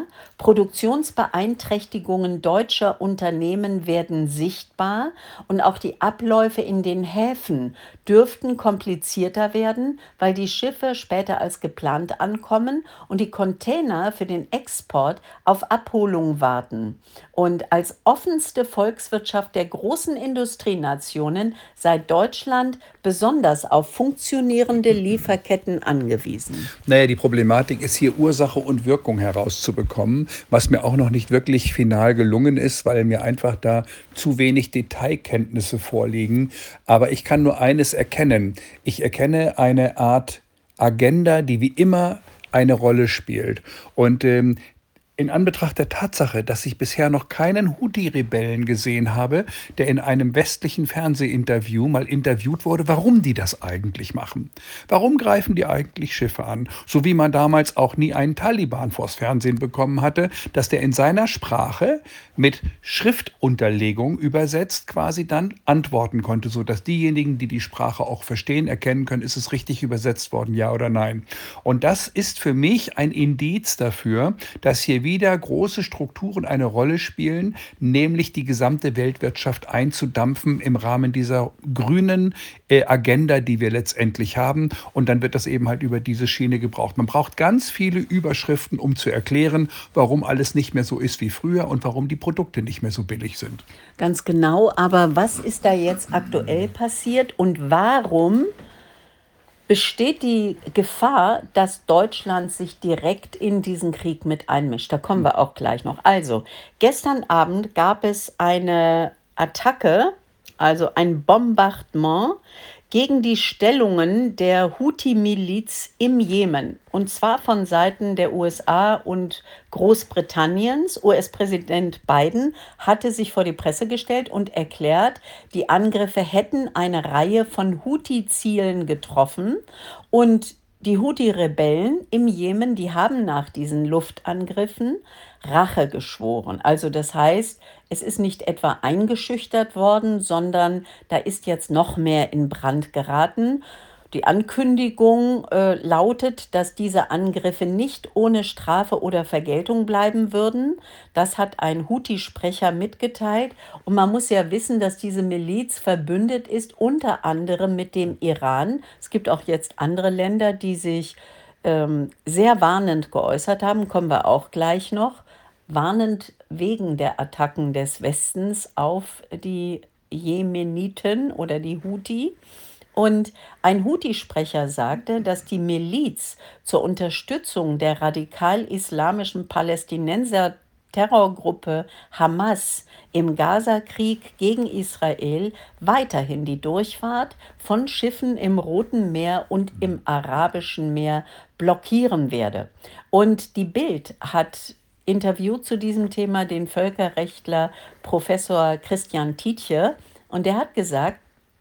Produktionsbeeinträchtigungen deutscher Unternehmen werden sichtbar und auch die Abläufe in den Häfen dürften komplizierter werden, weil die Schiffe später als geplant ankommen und die Container für den Export auf Abholung warten. Und als offenste Volkswirtschaft der großen Industrienationen sei Deutschland besonders auf funktionierende Lieferketten angewiesen. Naja, die Problematik ist hier Ursache und Wirkung herauszubekommen, was mir auch noch nicht wirklich final gelungen ist, weil mir einfach da zu wenig Detailkenntnisse vorliegen. Aber ich kann nur eines erkennen. Ich erkenne eine Art Agenda, die wie immer eine Rolle spielt. Und ähm, in Anbetracht der Tatsache, dass ich bisher noch keinen Houthi-Rebellen gesehen habe, der in einem westlichen Fernsehinterview mal interviewt wurde, warum die das eigentlich machen. Warum greifen die eigentlich Schiffe an? So wie man damals auch nie einen Taliban vors Fernsehen bekommen hatte, dass der in seiner Sprache mit Schriftunterlegung übersetzt quasi dann antworten konnte, sodass diejenigen, die die Sprache auch verstehen, erkennen können, ist es richtig übersetzt worden, ja oder nein. Und das ist für mich ein Indiz dafür, dass hier wieder große Strukturen eine Rolle spielen, nämlich die gesamte Weltwirtschaft einzudampfen im Rahmen dieser grünen äh, Agenda, die wir letztendlich haben. Und dann wird das eben halt über diese Schiene gebraucht. Man braucht ganz viele Überschriften, um zu erklären, warum alles nicht mehr so ist wie früher und warum die Produkte nicht mehr so billig sind. Ganz genau, aber was ist da jetzt aktuell passiert und warum besteht die Gefahr, dass Deutschland sich direkt in diesen Krieg mit einmischt? Da kommen wir auch gleich noch. Also, gestern Abend gab es eine Attacke, also ein Bombardement gegen die Stellungen der Houthi-Miliz im Jemen. Und zwar von Seiten der U S A und Großbritanniens. U S-Präsident Biden hatte sich vor die Presse gestellt und erklärt, die Angriffe hätten eine Reihe von Houthi-Zielen getroffen. Und die Houthi-Rebellen im Jemen, die haben nach diesen Luftangriffen Rache geschworen. Also das heißt, es ist nicht etwa eingeschüchtert worden, sondern da ist jetzt noch mehr in Brand geraten. Die Ankündigung äh, lautet, dass diese Angriffe nicht ohne Strafe oder Vergeltung bleiben würden. Das hat ein Houthi-Sprecher mitgeteilt. Und man muss ja wissen, dass diese Miliz verbündet ist, unter anderem mit dem Iran. Es gibt auch jetzt andere Länder, die sich ähm, sehr warnend geäußert haben, kommen wir auch gleich noch, warnend wegen der Attacken des Westens auf die Jemeniten oder die Houthi. Und ein Houthi-Sprecher sagte, dass die Miliz zur Unterstützung der radikal-islamischen Palästinenser-Terrorgruppe Hamas im Gaza-Krieg gegen Israel weiterhin die Durchfahrt von Schiffen im Roten Meer und im Arabischen Meer blockieren werde. Und die Bild hat interviewt zu diesem Thema den Völkerrechtler Professor Christian Tiedje, und der hat gesagt,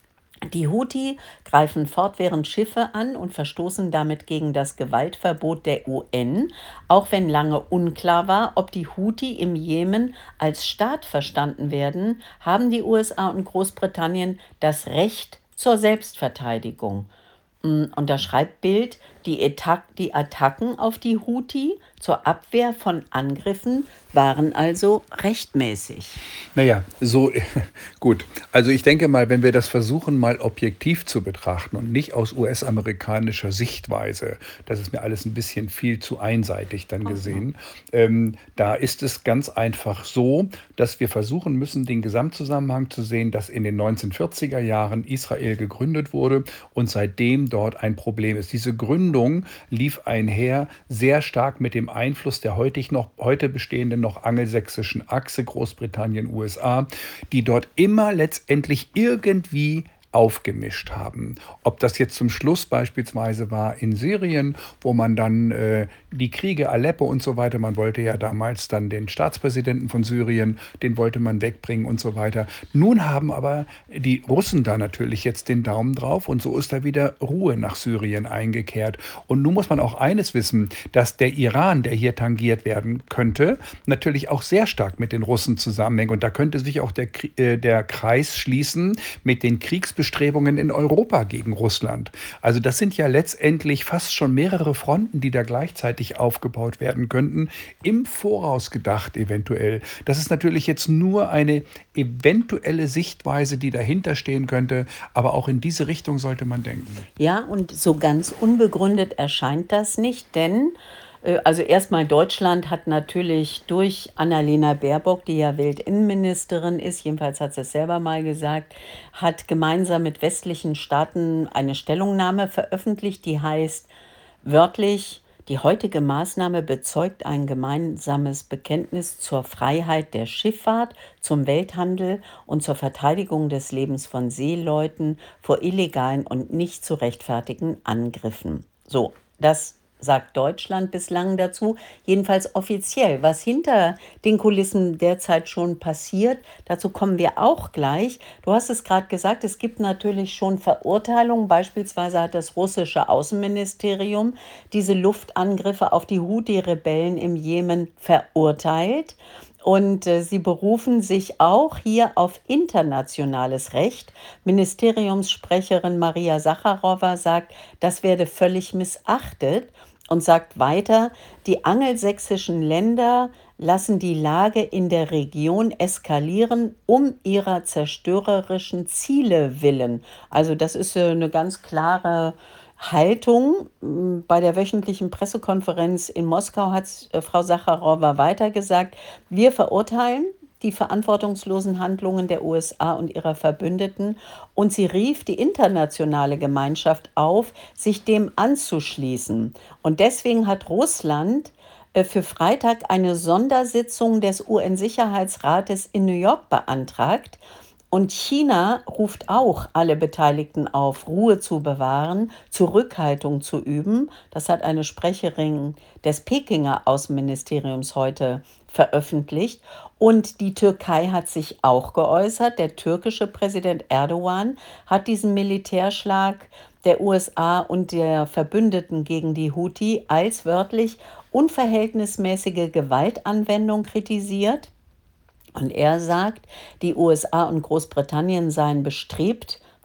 die Houthi greifen fortwährend Schiffe an und verstoßen damit gegen das Gewaltverbot der U N, auch wenn lange unklar war, ob die Houthi im Jemen als Staat verstanden werden, haben die U S A und Großbritannien das Recht zur Selbstverteidigung. Mm, Und da schreibt Bild, die, Attac die Attacken auf die Houthi zur Abwehr von Angriffen waren also rechtmäßig. Naja, so gut. Also ich denke mal, wenn wir das versuchen, mal objektiv zu betrachten und nicht aus U S-amerikanischer Sichtweise, das ist mir alles ein bisschen viel zu einseitig dann gesehen, ähm, da ist es ganz einfach so, dass wir versuchen müssen, den Gesamtzusammenhang zu sehen, dass in den neunzehnhundertvierziger Jahren Israel gegründet wurde und seitdem dort ein Problem ist. Diese Gründung lief einher sehr stark mit dem Einfluss der heutig noch, heute bestehenden noch angelsächsischen Achse Großbritannien, U S A, die dort immer letztendlich irgendwie aufgemischt haben. Ob das jetzt zum Schluss beispielsweise war in Syrien, wo man dann äh, die Kriege, Aleppo und so weiter, man wollte ja damals dann den Staatspräsidenten von Syrien, den wollte man wegbringen und so weiter. Nun haben aber die Russen da natürlich jetzt den Daumen drauf und so ist da wieder Ruhe nach Syrien eingekehrt. Und nun muss man auch eines wissen, dass der Iran, der hier tangiert werden könnte, natürlich auch sehr stark mit den Russen zusammenhängt. Und da könnte sich auch der, Krie- äh, der Kreis schließen mit den Kriegsbestrebungen in Europa gegen Russland. Also das sind ja letztendlich fast schon mehrere Fronten, die da gleichzeitig aufgebaut werden könnten, im Voraus gedacht eventuell. Das ist natürlich jetzt nur eine eventuelle Sichtweise, die dahinter stehen könnte, aber auch in diese Richtung sollte man denken. Ja, und so ganz unbegründet erscheint das nicht, denn äh, also erstmal Deutschland hat natürlich durch Annalena Baerbock, die ja Weltinnenministerin ist, jedenfalls hat sie es selber mal gesagt, hat gemeinsam mit westlichen Staaten eine Stellungnahme veröffentlicht, die heißt wörtlich: Die heutige Maßnahme bezeugt ein gemeinsames Bekenntnis zur Freiheit der Schifffahrt, zum Welthandel und zur Verteidigung des Lebens von Seeleuten vor illegalen und nicht zu rechtfertigen Angriffen. So, das sagt Deutschland bislang dazu, jedenfalls offiziell. Was hinter den Kulissen derzeit schon passiert, dazu kommen wir auch gleich. Du hast es gerade gesagt, es gibt natürlich schon Verurteilungen. Beispielsweise hat das russische Außenministerium diese Luftangriffe auf die Houthi-Rebellen im Jemen verurteilt. Und äh, sie berufen sich auch hier auf internationales Recht. Ministeriumssprecherin Maria Sacharowa sagt, das werde völlig missachtet und sagt weiter, die angelsächsischen Länder lassen die Lage in der Region eskalieren, um ihrer zerstörerischen Ziele willen. Also das ist äh, eine ganz klare Haltung. M, Bei der wöchentlichen Pressekonferenz in Moskau hat äh, Frau Sacharowa weiter gesagt, wir verurteilen die verantwortungslosen Handlungen der U S A und ihrer Verbündeten, und sie rief die internationale Gemeinschaft auf, sich dem anzuschließen. Und deswegen hat Russland äh, für Freitag eine Sondersitzung des U N-Sicherheitsrates in New York beantragt. Und China ruft auch alle Beteiligten auf, Ruhe zu bewahren, Zurückhaltung zu üben. Das hat eine Sprecherin des Pekinger Außenministeriums heute veröffentlicht. Und die Türkei hat sich auch geäußert. Der türkische Präsident Erdogan hat diesen Militärschlag der U S A und der Verbündeten gegen die Houthi als wörtlich unverhältnismäßige Gewaltanwendung kritisiert. Und er sagt, die U S A und Großbritannien seien bestrebt,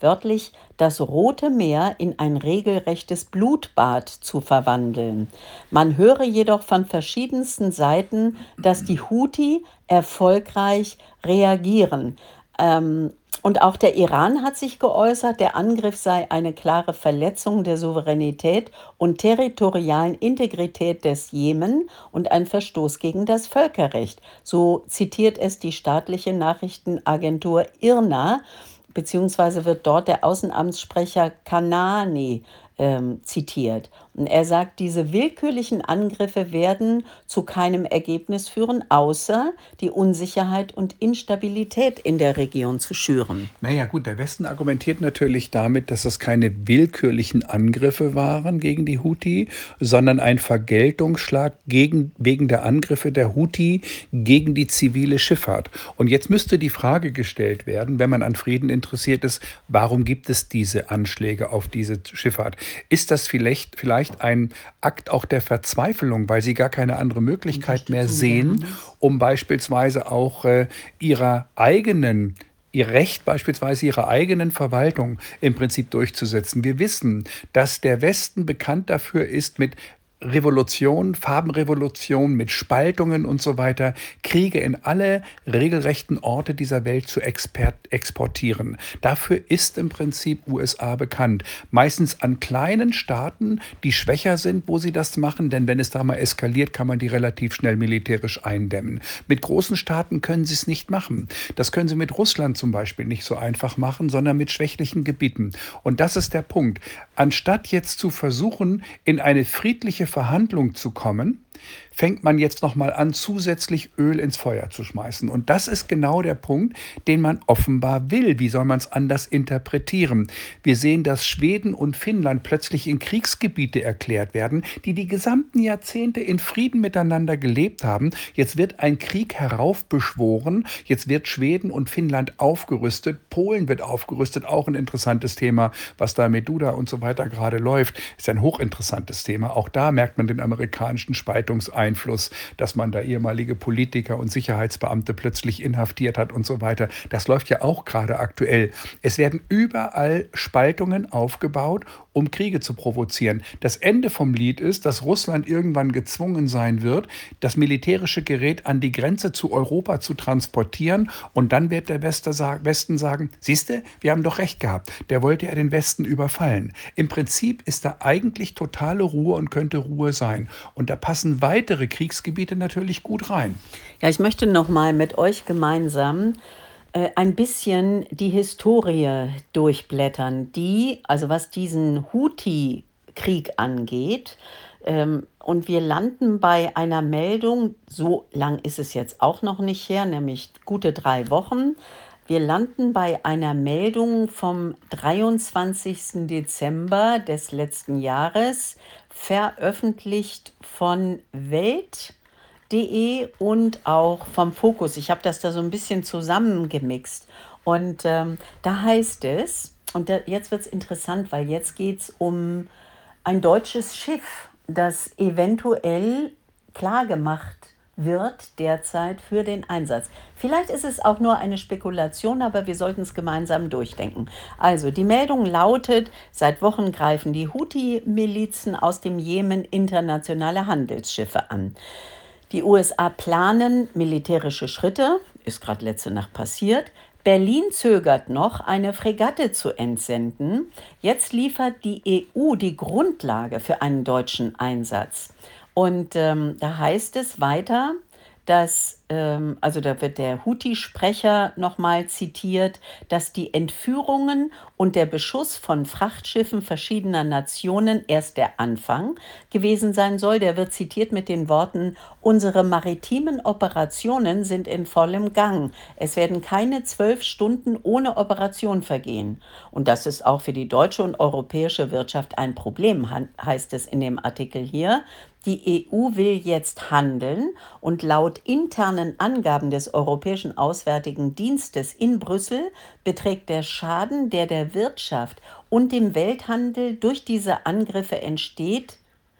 wörtlich das Rote Meer in ein regelrechtes Blutbad zu verwandeln. Man höre jedoch von verschiedensten Seiten, dass die Houthi erfolgreich reagieren. Ähm, und auch der Iran hat sich geäußert, der Angriff sei eine klare Verletzung der Souveränität und territorialen Integrität des Jemen und ein Verstoß gegen das Völkerrecht. So zitiert es die staatliche Nachrichtenagentur IRNA, beziehungsweise wird dort der Außenamtssprecher Kanani ähm, zitiert. Und er sagt, diese willkürlichen Angriffe werden zu keinem Ergebnis führen, außer die Unsicherheit und Instabilität in der Region zu schüren. Naja gut, der Westen argumentiert natürlich damit, dass es keine willkürlichen Angriffe waren gegen die Houthi, sondern ein Vergeltungsschlag gegen, wegen der Angriffe der Houthi gegen die zivile Schifffahrt. Und jetzt müsste die Frage gestellt werden, wenn man an Frieden interessiert ist, warum gibt es diese Anschläge auf diese Schifffahrt? Ist das vielleicht, vielleicht ein Akt auch der Verzweiflung, weil sie gar keine andere Möglichkeit mehr Unterstützung der sehen, Hamas. um beispielsweise auch äh, ihrer eigenen ihr Recht, beispielsweise ihrer eigenen Verwaltung im Prinzip durchzusetzen. Wir wissen, dass der Westen bekannt dafür ist, mit Revolution, Farbenrevolution, mit Spaltungen und so weiter, Kriege in alle regelrechten Orte dieser Welt zu expert, exportieren. Dafür ist im Prinzip U S A bekannt. Meistens an kleinen Staaten, die schwächer sind, wo sie das machen, denn wenn es da mal eskaliert, kann man die relativ schnell militärisch eindämmen. Mit großen Staaten können sie es nicht machen. Das können sie mit Russland zum Beispiel nicht so einfach machen, sondern mit schwächlichen Gebieten. Und das ist der Punkt. Anstatt jetzt zu versuchen, in eine friedliche Verhandlung zu kommen, fängt man jetzt noch mal an, zusätzlich Öl ins Feuer zu schmeißen. Und das ist genau der Punkt, den man offenbar will. Wie soll man es anders interpretieren? Wir sehen, dass Schweden und Finnland plötzlich in Kriegsgebiete erklärt werden, die die gesamten Jahrzehnte in Frieden miteinander gelebt haben. Jetzt wird ein Krieg heraufbeschworen. Jetzt wird Schweden und Finnland aufgerüstet. Polen wird aufgerüstet. Auch ein interessantes Thema, was da mit Duda und so weiter gerade läuft. Ist ein hochinteressantes Thema. Auch da merkt man den amerikanischen Spaltungseinfluss, dass man da ehemalige Politiker und Sicherheitsbeamte plötzlich inhaftiert hat und so weiter. Das läuft ja auch gerade aktuell. Es werden überall Spaltungen aufgebaut, um Kriege zu provozieren. Das Ende vom Lied ist, dass Russland irgendwann gezwungen sein wird, das militärische Gerät an die Grenze zu Europa zu transportieren. Und dann wird der Westen sagen, siehste, wir haben doch recht gehabt. Der wollte ja den Westen überfallen. Im Prinzip ist da eigentlich totale Ruhe und könnte Ruhe sein. Und da passen weitere Kriegsgebiete natürlich gut rein. Ja, ich möchte noch mal mit euch gemeinsam äh, ein bisschen die Historie durchblättern, die, also was diesen Houthi-Krieg angeht. Ähm, und wir landen bei einer Meldung, so lang ist es jetzt auch noch nicht her, nämlich gute drei Wochen. Wir landen bei einer Meldung vom dreiundzwanzigsten Dezember des letzten Jahres, veröffentlicht von Welt punkt de und auch vom Fokus. Ich habe das da so ein bisschen zusammengemixt. Und ähm, da heißt es, und da, jetzt wird es interessant, weil jetzt geht es um ein deutsches Schiff, das eventuell klargemacht wird derzeit für den Einsatz. Vielleicht ist es auch nur eine Spekulation, aber wir sollten es gemeinsam durchdenken. Also, die Meldung lautet, seit Wochen greifen die Houthi-Milizen aus dem Jemen internationale Handelsschiffe an. Die U S A planen militärische Schritte, ist gerade letzte Nacht passiert. Berlin zögert noch, eine Fregatte zu entsenden. Jetzt liefert die E U die Grundlage für einen deutschen Einsatz. Und ähm, da heißt es weiter, dass, ähm, also da wird der Houthi-Sprecher nochmal zitiert, dass die Entführungen und der Beschuss von Frachtschiffen verschiedener Nationen erst der Anfang gewesen sein soll. Der wird zitiert mit den Worten, unsere maritimen Operationen sind in vollem Gang. Es werden keine zwölf Stunden ohne Operation vergehen. Und das ist auch für die deutsche und europäische Wirtschaft ein Problem, heißt es in dem Artikel hier. Die E U will jetzt handeln und laut internen Angaben des Europäischen Auswärtigen Dienstes in Brüssel beträgt der Schaden, der der Wirtschaft und dem Welthandel durch diese Angriffe entsteht,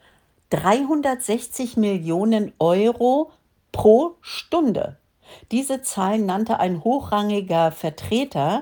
dreihundertsechzig Millionen Euro pro Stunde. Diese Zahl nannte ein hochrangiger Vertreter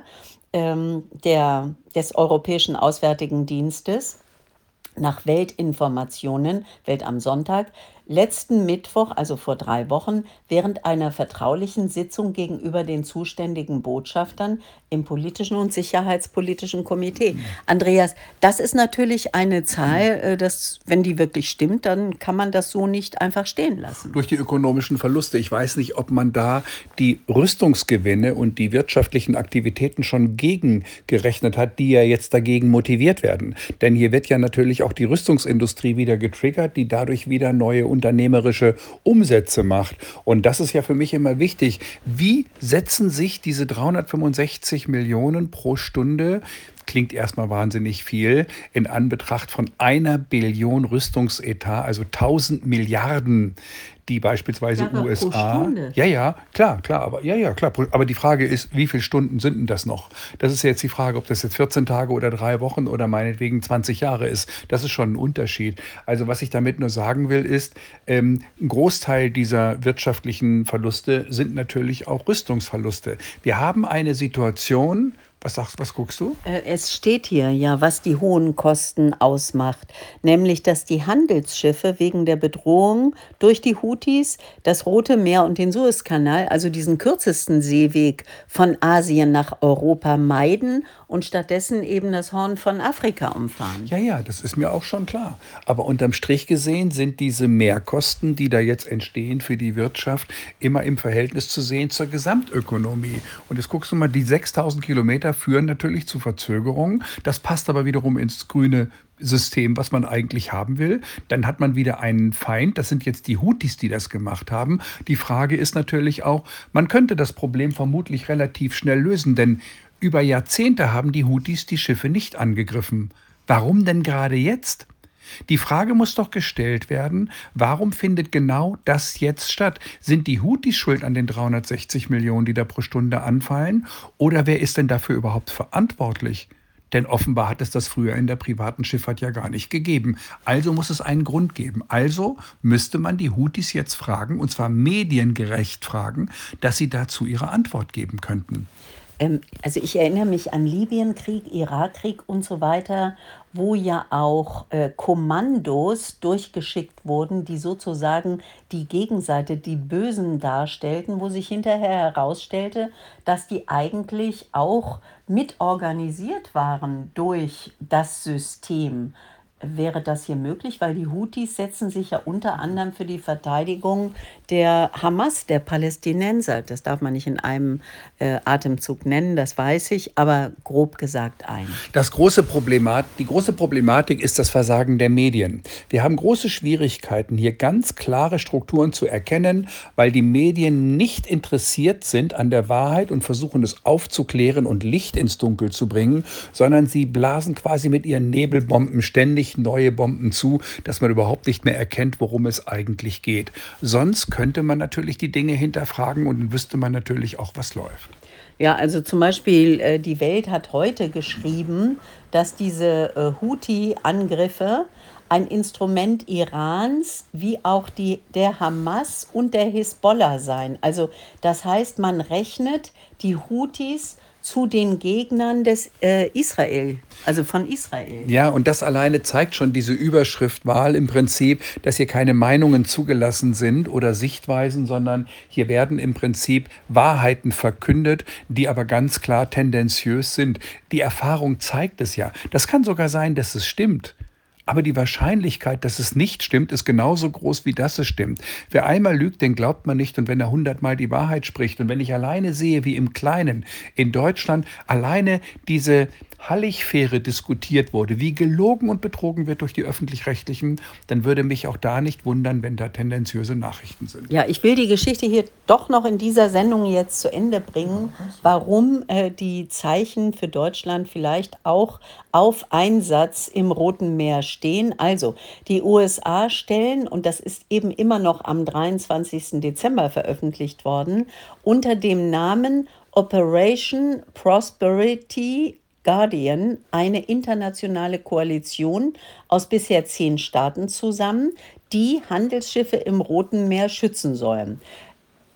ähm, der, des Europäischen Auswärtigen Dienstes nach Weltinformationen, Welt am Sonntag, letzten Mittwoch, also vor drei Wochen, während einer vertraulichen Sitzung gegenüber den zuständigen Botschaftern im politischen und sicherheitspolitischen Komitee. Andreas, das ist natürlich eine Zahl, äh, das, wenn die wirklich stimmt, dann kann man das so nicht einfach stehen lassen. Durch die ökonomischen Verluste. Ich weiß nicht, ob man da die Rüstungsgewinne und die wirtschaftlichen Aktivitäten schon gegengerechnet hat, die ja jetzt dagegen motiviert werden. Denn hier wird ja natürlich auch die Rüstungsindustrie wieder getriggert, die dadurch wieder neue unternehmerische Umsätze macht. Und das ist ja für mich immer wichtig. Wie setzen sich diese dreihundertfünfundsechzig Millionen pro Stunde, klingt erstmal wahnsinnig viel, in Anbetracht von einer Billion Rüstungsetat, also tausend Milliarden, die beispielsweise Ja, aber pro U S A. Stunde. Ja, ja, klar, klar, aber ja, ja, klar. Aber die Frage ist, wie viele Stunden sind denn das noch? Das ist jetzt die Frage, ob das jetzt vierzehn Tage oder drei Wochen oder meinetwegen zwanzig Jahre ist. Das ist schon ein Unterschied. Also was ich damit nur sagen will, ist, ähm, ein Großteil dieser wirtschaftlichen Verluste sind natürlich auch Rüstungsverluste. Wir haben eine Situation. Was sagst, was guckst du? Äh, Es steht hier ja, was die hohen Kosten ausmacht, nämlich dass die Handelsschiffe wegen der Bedrohung durch die Houthis das Rote Meer und den Suezkanal, also diesen kürzesten Seeweg von Asien nach Europa, meiden und stattdessen eben das Horn von Afrika umfahren. Ja, ja, das ist mir auch schon klar. Aber unterm Strich gesehen sind diese Mehrkosten, die da jetzt entstehen für die Wirtschaft, immer im Verhältnis zu sehen zur Gesamtökonomie. Und jetzt guckst du mal, die sechstausend Kilometer führen natürlich zu Verzögerungen. Das passt aber wiederum ins grüne System, was man eigentlich haben will. Dann hat man wieder einen Feind. Das sind jetzt die Houthis, die das gemacht haben. Die Frage ist natürlich auch, man könnte das Problem vermutlich relativ schnell lösen, denn über Jahrzehnte haben die Houthis die Schiffe nicht angegriffen. Warum denn gerade jetzt? Die Frage muss doch gestellt werden, warum findet genau das jetzt statt? Sind die Houthis schuld an den dreihundertsechzig Millionen, die da pro Stunde anfallen? Oder wer ist denn dafür überhaupt verantwortlich? Denn offenbar hat es das früher in der privaten Schifffahrt ja gar nicht gegeben. Also muss es einen Grund geben. Also müsste man die Houthis jetzt fragen, und zwar mediengerecht fragen, dass sie dazu ihre Antwort geben könnten. Ähm, also ich erinnere mich an Libyenkrieg, Irakkrieg und so weiter, wo ja auch äh, Kommandos durchgeschickt wurden, die sozusagen die Gegenseite, die Bösen darstellten, wo sich hinterher herausstellte, dass die eigentlich auch mitorganisiert waren durch das System. Wäre das hier möglich? Weil die Houthis setzen sich ja unter anderem für die Verteidigung der Hamas, der Palästinenser. Das darf man nicht in einem äh, Atemzug nennen, das weiß ich, aber grob gesagt ein. Das große Problemat, die große Problematik ist das Versagen der Medien. Wir haben große Schwierigkeiten, hier ganz klare Strukturen zu erkennen, weil die Medien nicht interessiert sind an der Wahrheit und versuchen es aufzuklären und Licht ins Dunkel zu bringen, sondern sie blasen quasi mit ihren Nebelbomben ständig neue Bomben zu, dass man überhaupt nicht mehr erkennt, worum es eigentlich geht. Sonst könnte man natürlich die Dinge hinterfragen und dann wüsste man natürlich auch, was läuft. Ja, also zum Beispiel äh, die Welt hat heute geschrieben, dass diese äh, Houthi-Angriffe ein Instrument Irans wie auch die der Hamas und der Hisbollah seien. Also das heißt, man rechnet die Houthis zu den Gegnern des äh, Israel, also von Israel. Ja, und das alleine zeigt schon diese Überschriftwahl im Prinzip, dass hier keine Meinungen zugelassen sind oder Sichtweisen, sondern hier werden im Prinzip Wahrheiten verkündet, die aber ganz klar tendenziös sind. Die Erfahrung zeigt es ja. Das kann sogar sein, dass es stimmt. Aber die Wahrscheinlichkeit, dass es nicht stimmt, ist genauso groß, wie dass es stimmt. Wer einmal lügt, den glaubt man nicht. Und wenn er hundertmal die Wahrheit spricht und wenn ich alleine sehe, wie im Kleinen in Deutschland alleine diese Halligfähre diskutiert wurde, wie gelogen und betrogen wird durch die Öffentlich-Rechtlichen, dann würde mich auch da nicht wundern, wenn da tendenziöse Nachrichten sind. Ja, ich will die Geschichte hier doch noch in dieser Sendung jetzt zu Ende bringen, warum äh, die Zeichen für Deutschland vielleicht auch auf Einsatz im Roten Meer stehen. Also, die U S A stellen, und das ist eben immer noch am dreiundzwanzigsten Dezember veröffentlicht worden, unter dem Namen Operation Prosperity Guardian eine internationale Koalition aus bisher zehn Staaten zusammen, die Handelsschiffe im Roten Meer schützen sollen.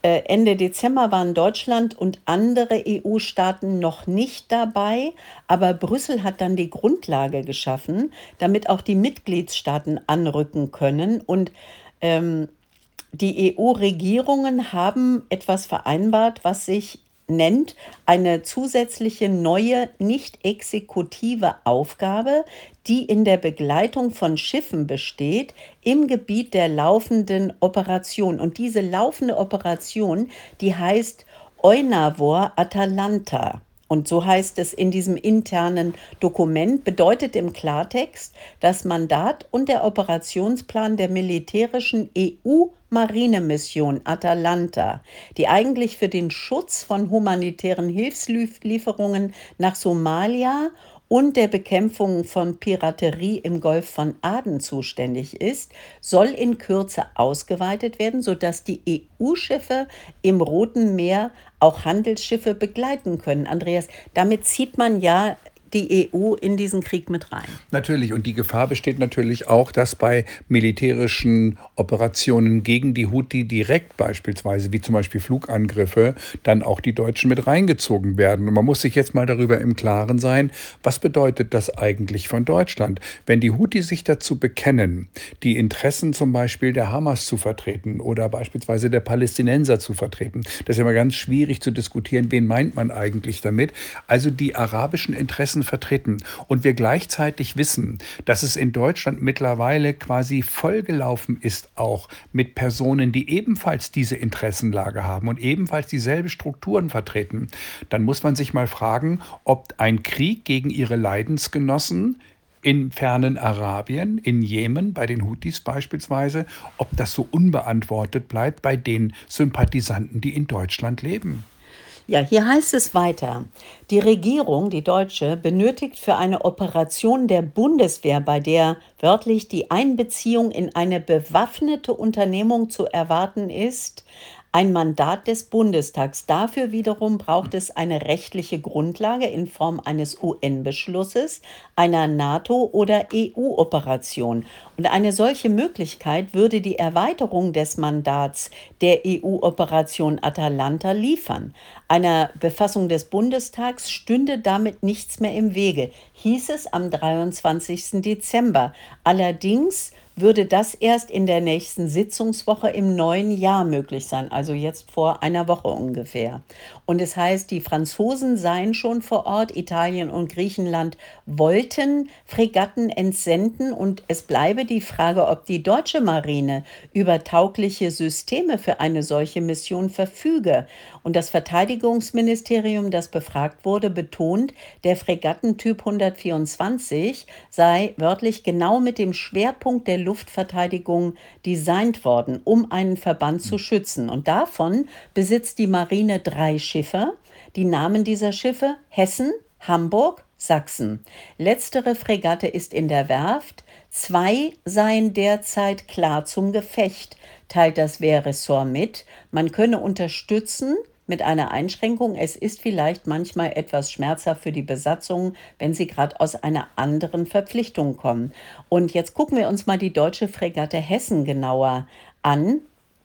Äh, Ende Dezember waren Deutschland und andere E U-Staaten noch nicht dabei, aber Brüssel hat dann die Grundlage geschaffen, damit auch die Mitgliedstaaten anrücken können. Und ähm, die E U-Regierungen haben etwas vereinbart, was sich nennt eine zusätzliche neue, nicht exekutive Aufgabe, die in der Begleitung von Schiffen besteht im Gebiet der laufenden Operation. Und diese laufende Operation, die heißt EUNAVFOR Atalanta. Und so heißt es in diesem internen Dokument, bedeutet im Klartext, das Mandat und der Operationsplan der militärischen E U-Marinemission Atalanta, die eigentlich für den Schutz von humanitären Hilfslieferungen nach Somalia und der Bekämpfung von Piraterie im Golf von Aden zuständig ist, soll in Kürze ausgeweitet werden, sodass die E U-Schiffe im Roten Meer auch Handelsschiffe begleiten können. Andreas, damit zieht man ja die E U in diesen Krieg mit rein. Natürlich. Und die Gefahr besteht natürlich auch, dass bei militärischen Operationen gegen die Houthi direkt beispielsweise, wie zum Beispiel Flugangriffe, dann auch die Deutschen mit reingezogen werden. Und man muss sich jetzt mal darüber im Klaren sein, was bedeutet das eigentlich von Deutschland? Wenn die Houthi sich dazu bekennen, die Interessen zum Beispiel der Hamas zu vertreten oder beispielsweise der Palästinenser zu vertreten, das ist ja immer ganz schwierig zu diskutieren, wen meint man eigentlich damit? Also die arabischen Interessen vertreten und wir gleichzeitig wissen, dass es in Deutschland mittlerweile quasi vollgelaufen ist, auch mit Personen, die ebenfalls diese Interessenlage haben und ebenfalls dieselbe Strukturen vertreten, dann muss man sich mal fragen, ob ein Krieg gegen ihre Leidensgenossen im fernen Arabien, in Jemen, bei den Houthis beispielsweise, ob das so unbeantwortet bleibt bei den Sympathisanten, die in Deutschland leben. Ja, hier heißt es weiter. Die Regierung, die deutsche, benötigt für eine Operation der Bundeswehr, bei der wörtlich die Einbeziehung in eine bewaffnete Unternehmung zu erwarten ist, ein Mandat des Bundestags. Dafür wiederum braucht es eine rechtliche Grundlage in Form eines U N-Beschlusses, einer NATO- oder E U-Operation. Und eine solche Möglichkeit würde die Erweiterung des Mandats der E U-Operation Atalanta liefern. Einer Befassung des Bundestags stünde damit nichts mehr im Wege, hieß es am dreiundzwanzigsten Dezember. Allerdings würde das erst in der nächsten Sitzungswoche im neuen Jahr möglich sein, also jetzt vor einer Woche ungefähr. Und es heißt, die Franzosen seien schon vor Ort, Italien und Griechenland wollten Fregatten entsenden und es bleibe die Frage, ob die deutsche Marine über taugliche Systeme für eine solche Mission verfüge. Und das Verteidigungsministerium, das befragt wurde, betont, der Fregattentyp hundertvierundzwanzig sei wörtlich genau mit dem Schwerpunkt der Luftverteidigung designt worden, um einen Verband zu schützen. Und davon besitzt die Marine drei Schiffe. Die Namen dieser Schiffe: Hessen, Hamburg, Sachsen. Letztere Fregatte ist in der Werft. Zwei seien derzeit klar zum Gefecht, teilt das Wehrressort mit. Man könne unterstützen, mit einer Einschränkung: Es ist vielleicht manchmal etwas schmerzhaft für die Besatzung, wenn sie gerade aus einer anderen Verpflichtung kommen. Und jetzt gucken wir uns mal die deutsche Fregatte Hessen genauer an.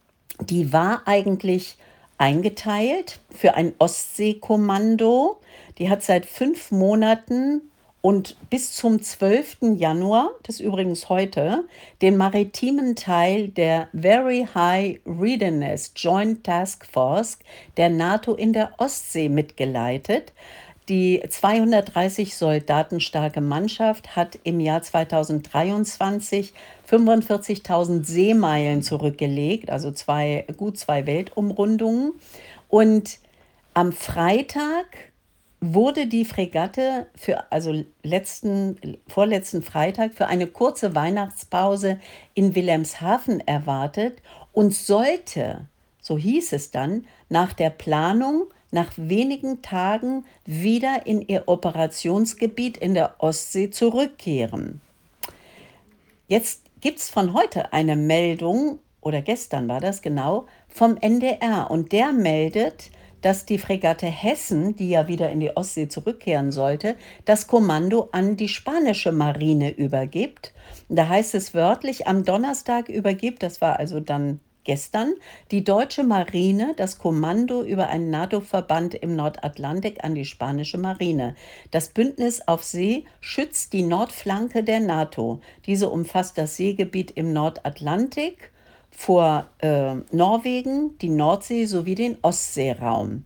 Die war eigentlich eingeteilt für ein Ostseekommando. Die hat seit fünf Monaten und bis zum zwölften Januar, das ist übrigens heute, den maritimen Teil der Very High Readiness Joint Task Force der NATO in der Ostsee mitgeleitet. Die zweihundertdreißig Soldaten starke Mannschaft hat im Jahr zweitausenddreiundzwanzig fünfundvierzigtausend Seemeilen zurückgelegt, also zwei, gut zwei Weltumrundungen. Und am Freitag wurde die Fregatte für, also letzten, vorletzten Freitag für eine kurze Weihnachtspause in Wilhelmshaven erwartet und sollte, so hieß es dann, nach der Planung nach wenigen Tagen wieder in ihr Operationsgebiet in der Ostsee zurückkehren. Jetzt gibt es von heute eine Meldung, oder gestern war das genau, vom N D R. Und der meldet, dass die Fregatte Hessen, die ja wieder in die Ostsee zurückkehren sollte, das Kommando an die spanische Marine übergibt. Da heißt es wörtlich, am Donnerstag übergibt, das war also dann gestern die deutsche Marine das Kommando über einen NATO-Verband im Nordatlantik an die spanische Marine. Das Bündnis auf See schützt die Nordflanke der NATO. Diese umfasst das Seegebiet im Nordatlantik vor äh, Norwegen, die Nordsee sowie den Ostseeraum.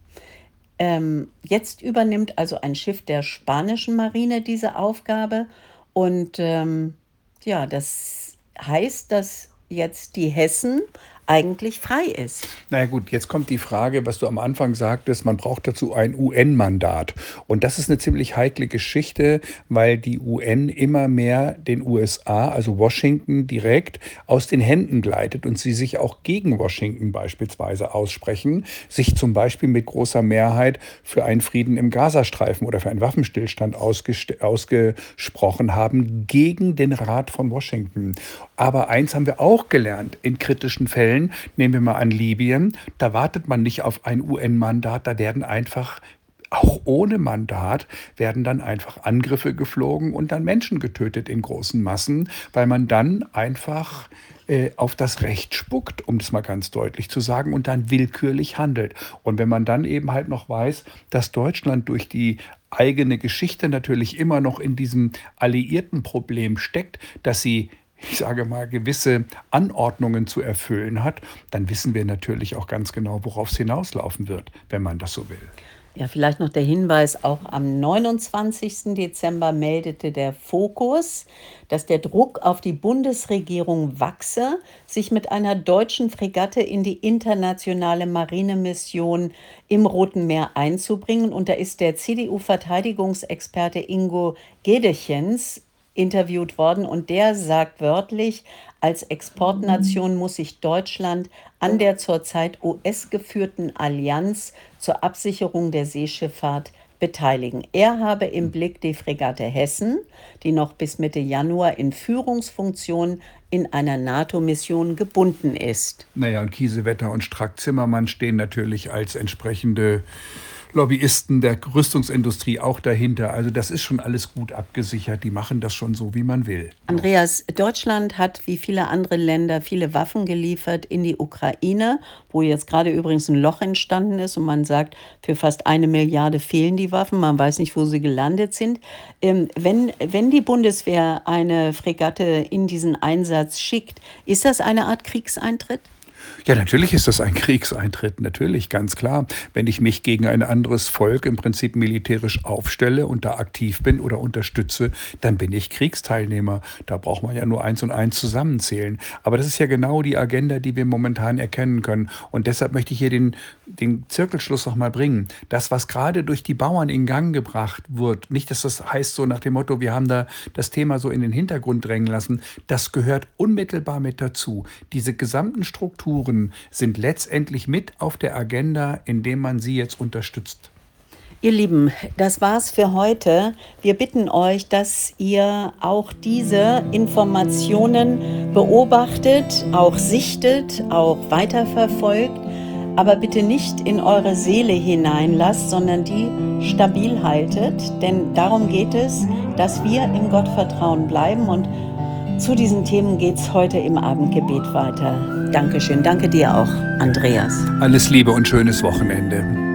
Ähm, jetzt übernimmt also ein Schiff der spanischen Marine diese Aufgabe und ähm, ja, das heißt, dass jetzt die Hessen eigentlich frei ist. Na ja gut, jetzt kommt die Frage, was du am Anfang sagtest, man braucht dazu ein U N-Mandat. Und das ist eine ziemlich heikle Geschichte, weil die U N immer mehr den U S A, also Washington, direkt aus den Händen gleitet und sie sich auch gegen Washington beispielsweise aussprechen, sich zum Beispiel mit großer Mehrheit für einen Frieden im Gazastreifen oder für einen Waffenstillstand ausgest- ausgesprochen haben, gegen den Rat von Washington. Aber eins haben wir auch gelernt in kritischen Fällen. Nehmen wir mal an Libyen, da wartet man nicht auf ein U N-Mandat, da werden einfach, auch ohne Mandat, werden dann einfach Angriffe geflogen und dann Menschen getötet in großen Massen, weil man dann einfach äh, auf das Recht spuckt, um das mal ganz deutlich zu sagen, und dann willkürlich handelt. Und wenn man dann eben halt noch weiß, dass Deutschland durch die eigene Geschichte natürlich immer noch in diesem Alliierten-Problem steckt, dass sie, ich sage mal, gewisse Anordnungen zu erfüllen hat, dann wissen wir natürlich auch ganz genau, worauf es hinauslaufen wird, wenn man das so will. Ja, vielleicht noch der Hinweis, auch am neunundzwanzigsten Dezember meldete der Fokus, dass der Druck auf die Bundesregierung wachse, sich mit einer deutschen Fregatte in die internationale Marinemission im Roten Meer einzubringen. Und da ist der C D U-Verteidigungsexperte Ingo Gedechens interviewt worden und der sagt wörtlich, als Exportnation muss sich Deutschland an der zurzeit U S-geführten Allianz zur Absicherung der Seeschifffahrt beteiligen. Er habe im Blick die Fregatte Hessen, die noch bis Mitte Januar in Führungsfunktion in einer NATO-Mission gebunden ist. Naja, und Kiesewetter und Strack-Zimmermann stehen natürlich als entsprechende Lobbyisten der Rüstungsindustrie auch dahinter. Also das ist schon alles gut abgesichert. Die machen das schon so, wie man will. Andreas, Deutschland hat wie viele andere Länder viele Waffen geliefert in die Ukraine, wo jetzt gerade übrigens ein Loch entstanden ist und man sagt, für fast eine Milliarde fehlen die Waffen. Man weiß nicht, wo sie gelandet sind. Ähm, wenn, wenn die Bundeswehr eine Fregatte in diesen Einsatz schickt, ist das eine Art Kriegseintritt? Ja, natürlich ist das ein Kriegseintritt, natürlich, ganz klar. Wenn ich mich gegen ein anderes Volk im Prinzip militärisch aufstelle und da aktiv bin oder unterstütze, dann bin ich Kriegsteilnehmer. Da braucht man ja nur eins und eins zusammenzählen. Aber das ist ja genau die Agenda, die wir momentan erkennen können. Und deshalb möchte ich hier den, den Zirkelschluss noch mal bringen. Das, was gerade durch die Bauern in Gang gebracht wird, nicht, dass das heißt so nach dem Motto, wir haben da das Thema so in den Hintergrund drängen lassen, das gehört unmittelbar mit dazu. Diese gesamten Strukturen sind letztendlich mit auf der Agenda, indem man sie jetzt unterstützt. Ihr Lieben, das war's für heute. Wir bitten euch, dass ihr auch diese Informationen beobachtet, auch sichtet, auch weiterverfolgt, aber bitte nicht in eure Seele hineinlasst, sondern die stabil haltet, denn darum geht es, dass wir im Gottvertrauen bleiben und zu diesen Themen geht es heute im Abendgebet weiter. Dankeschön. Danke dir auch, Andreas. Alles Liebe und schönes Wochenende.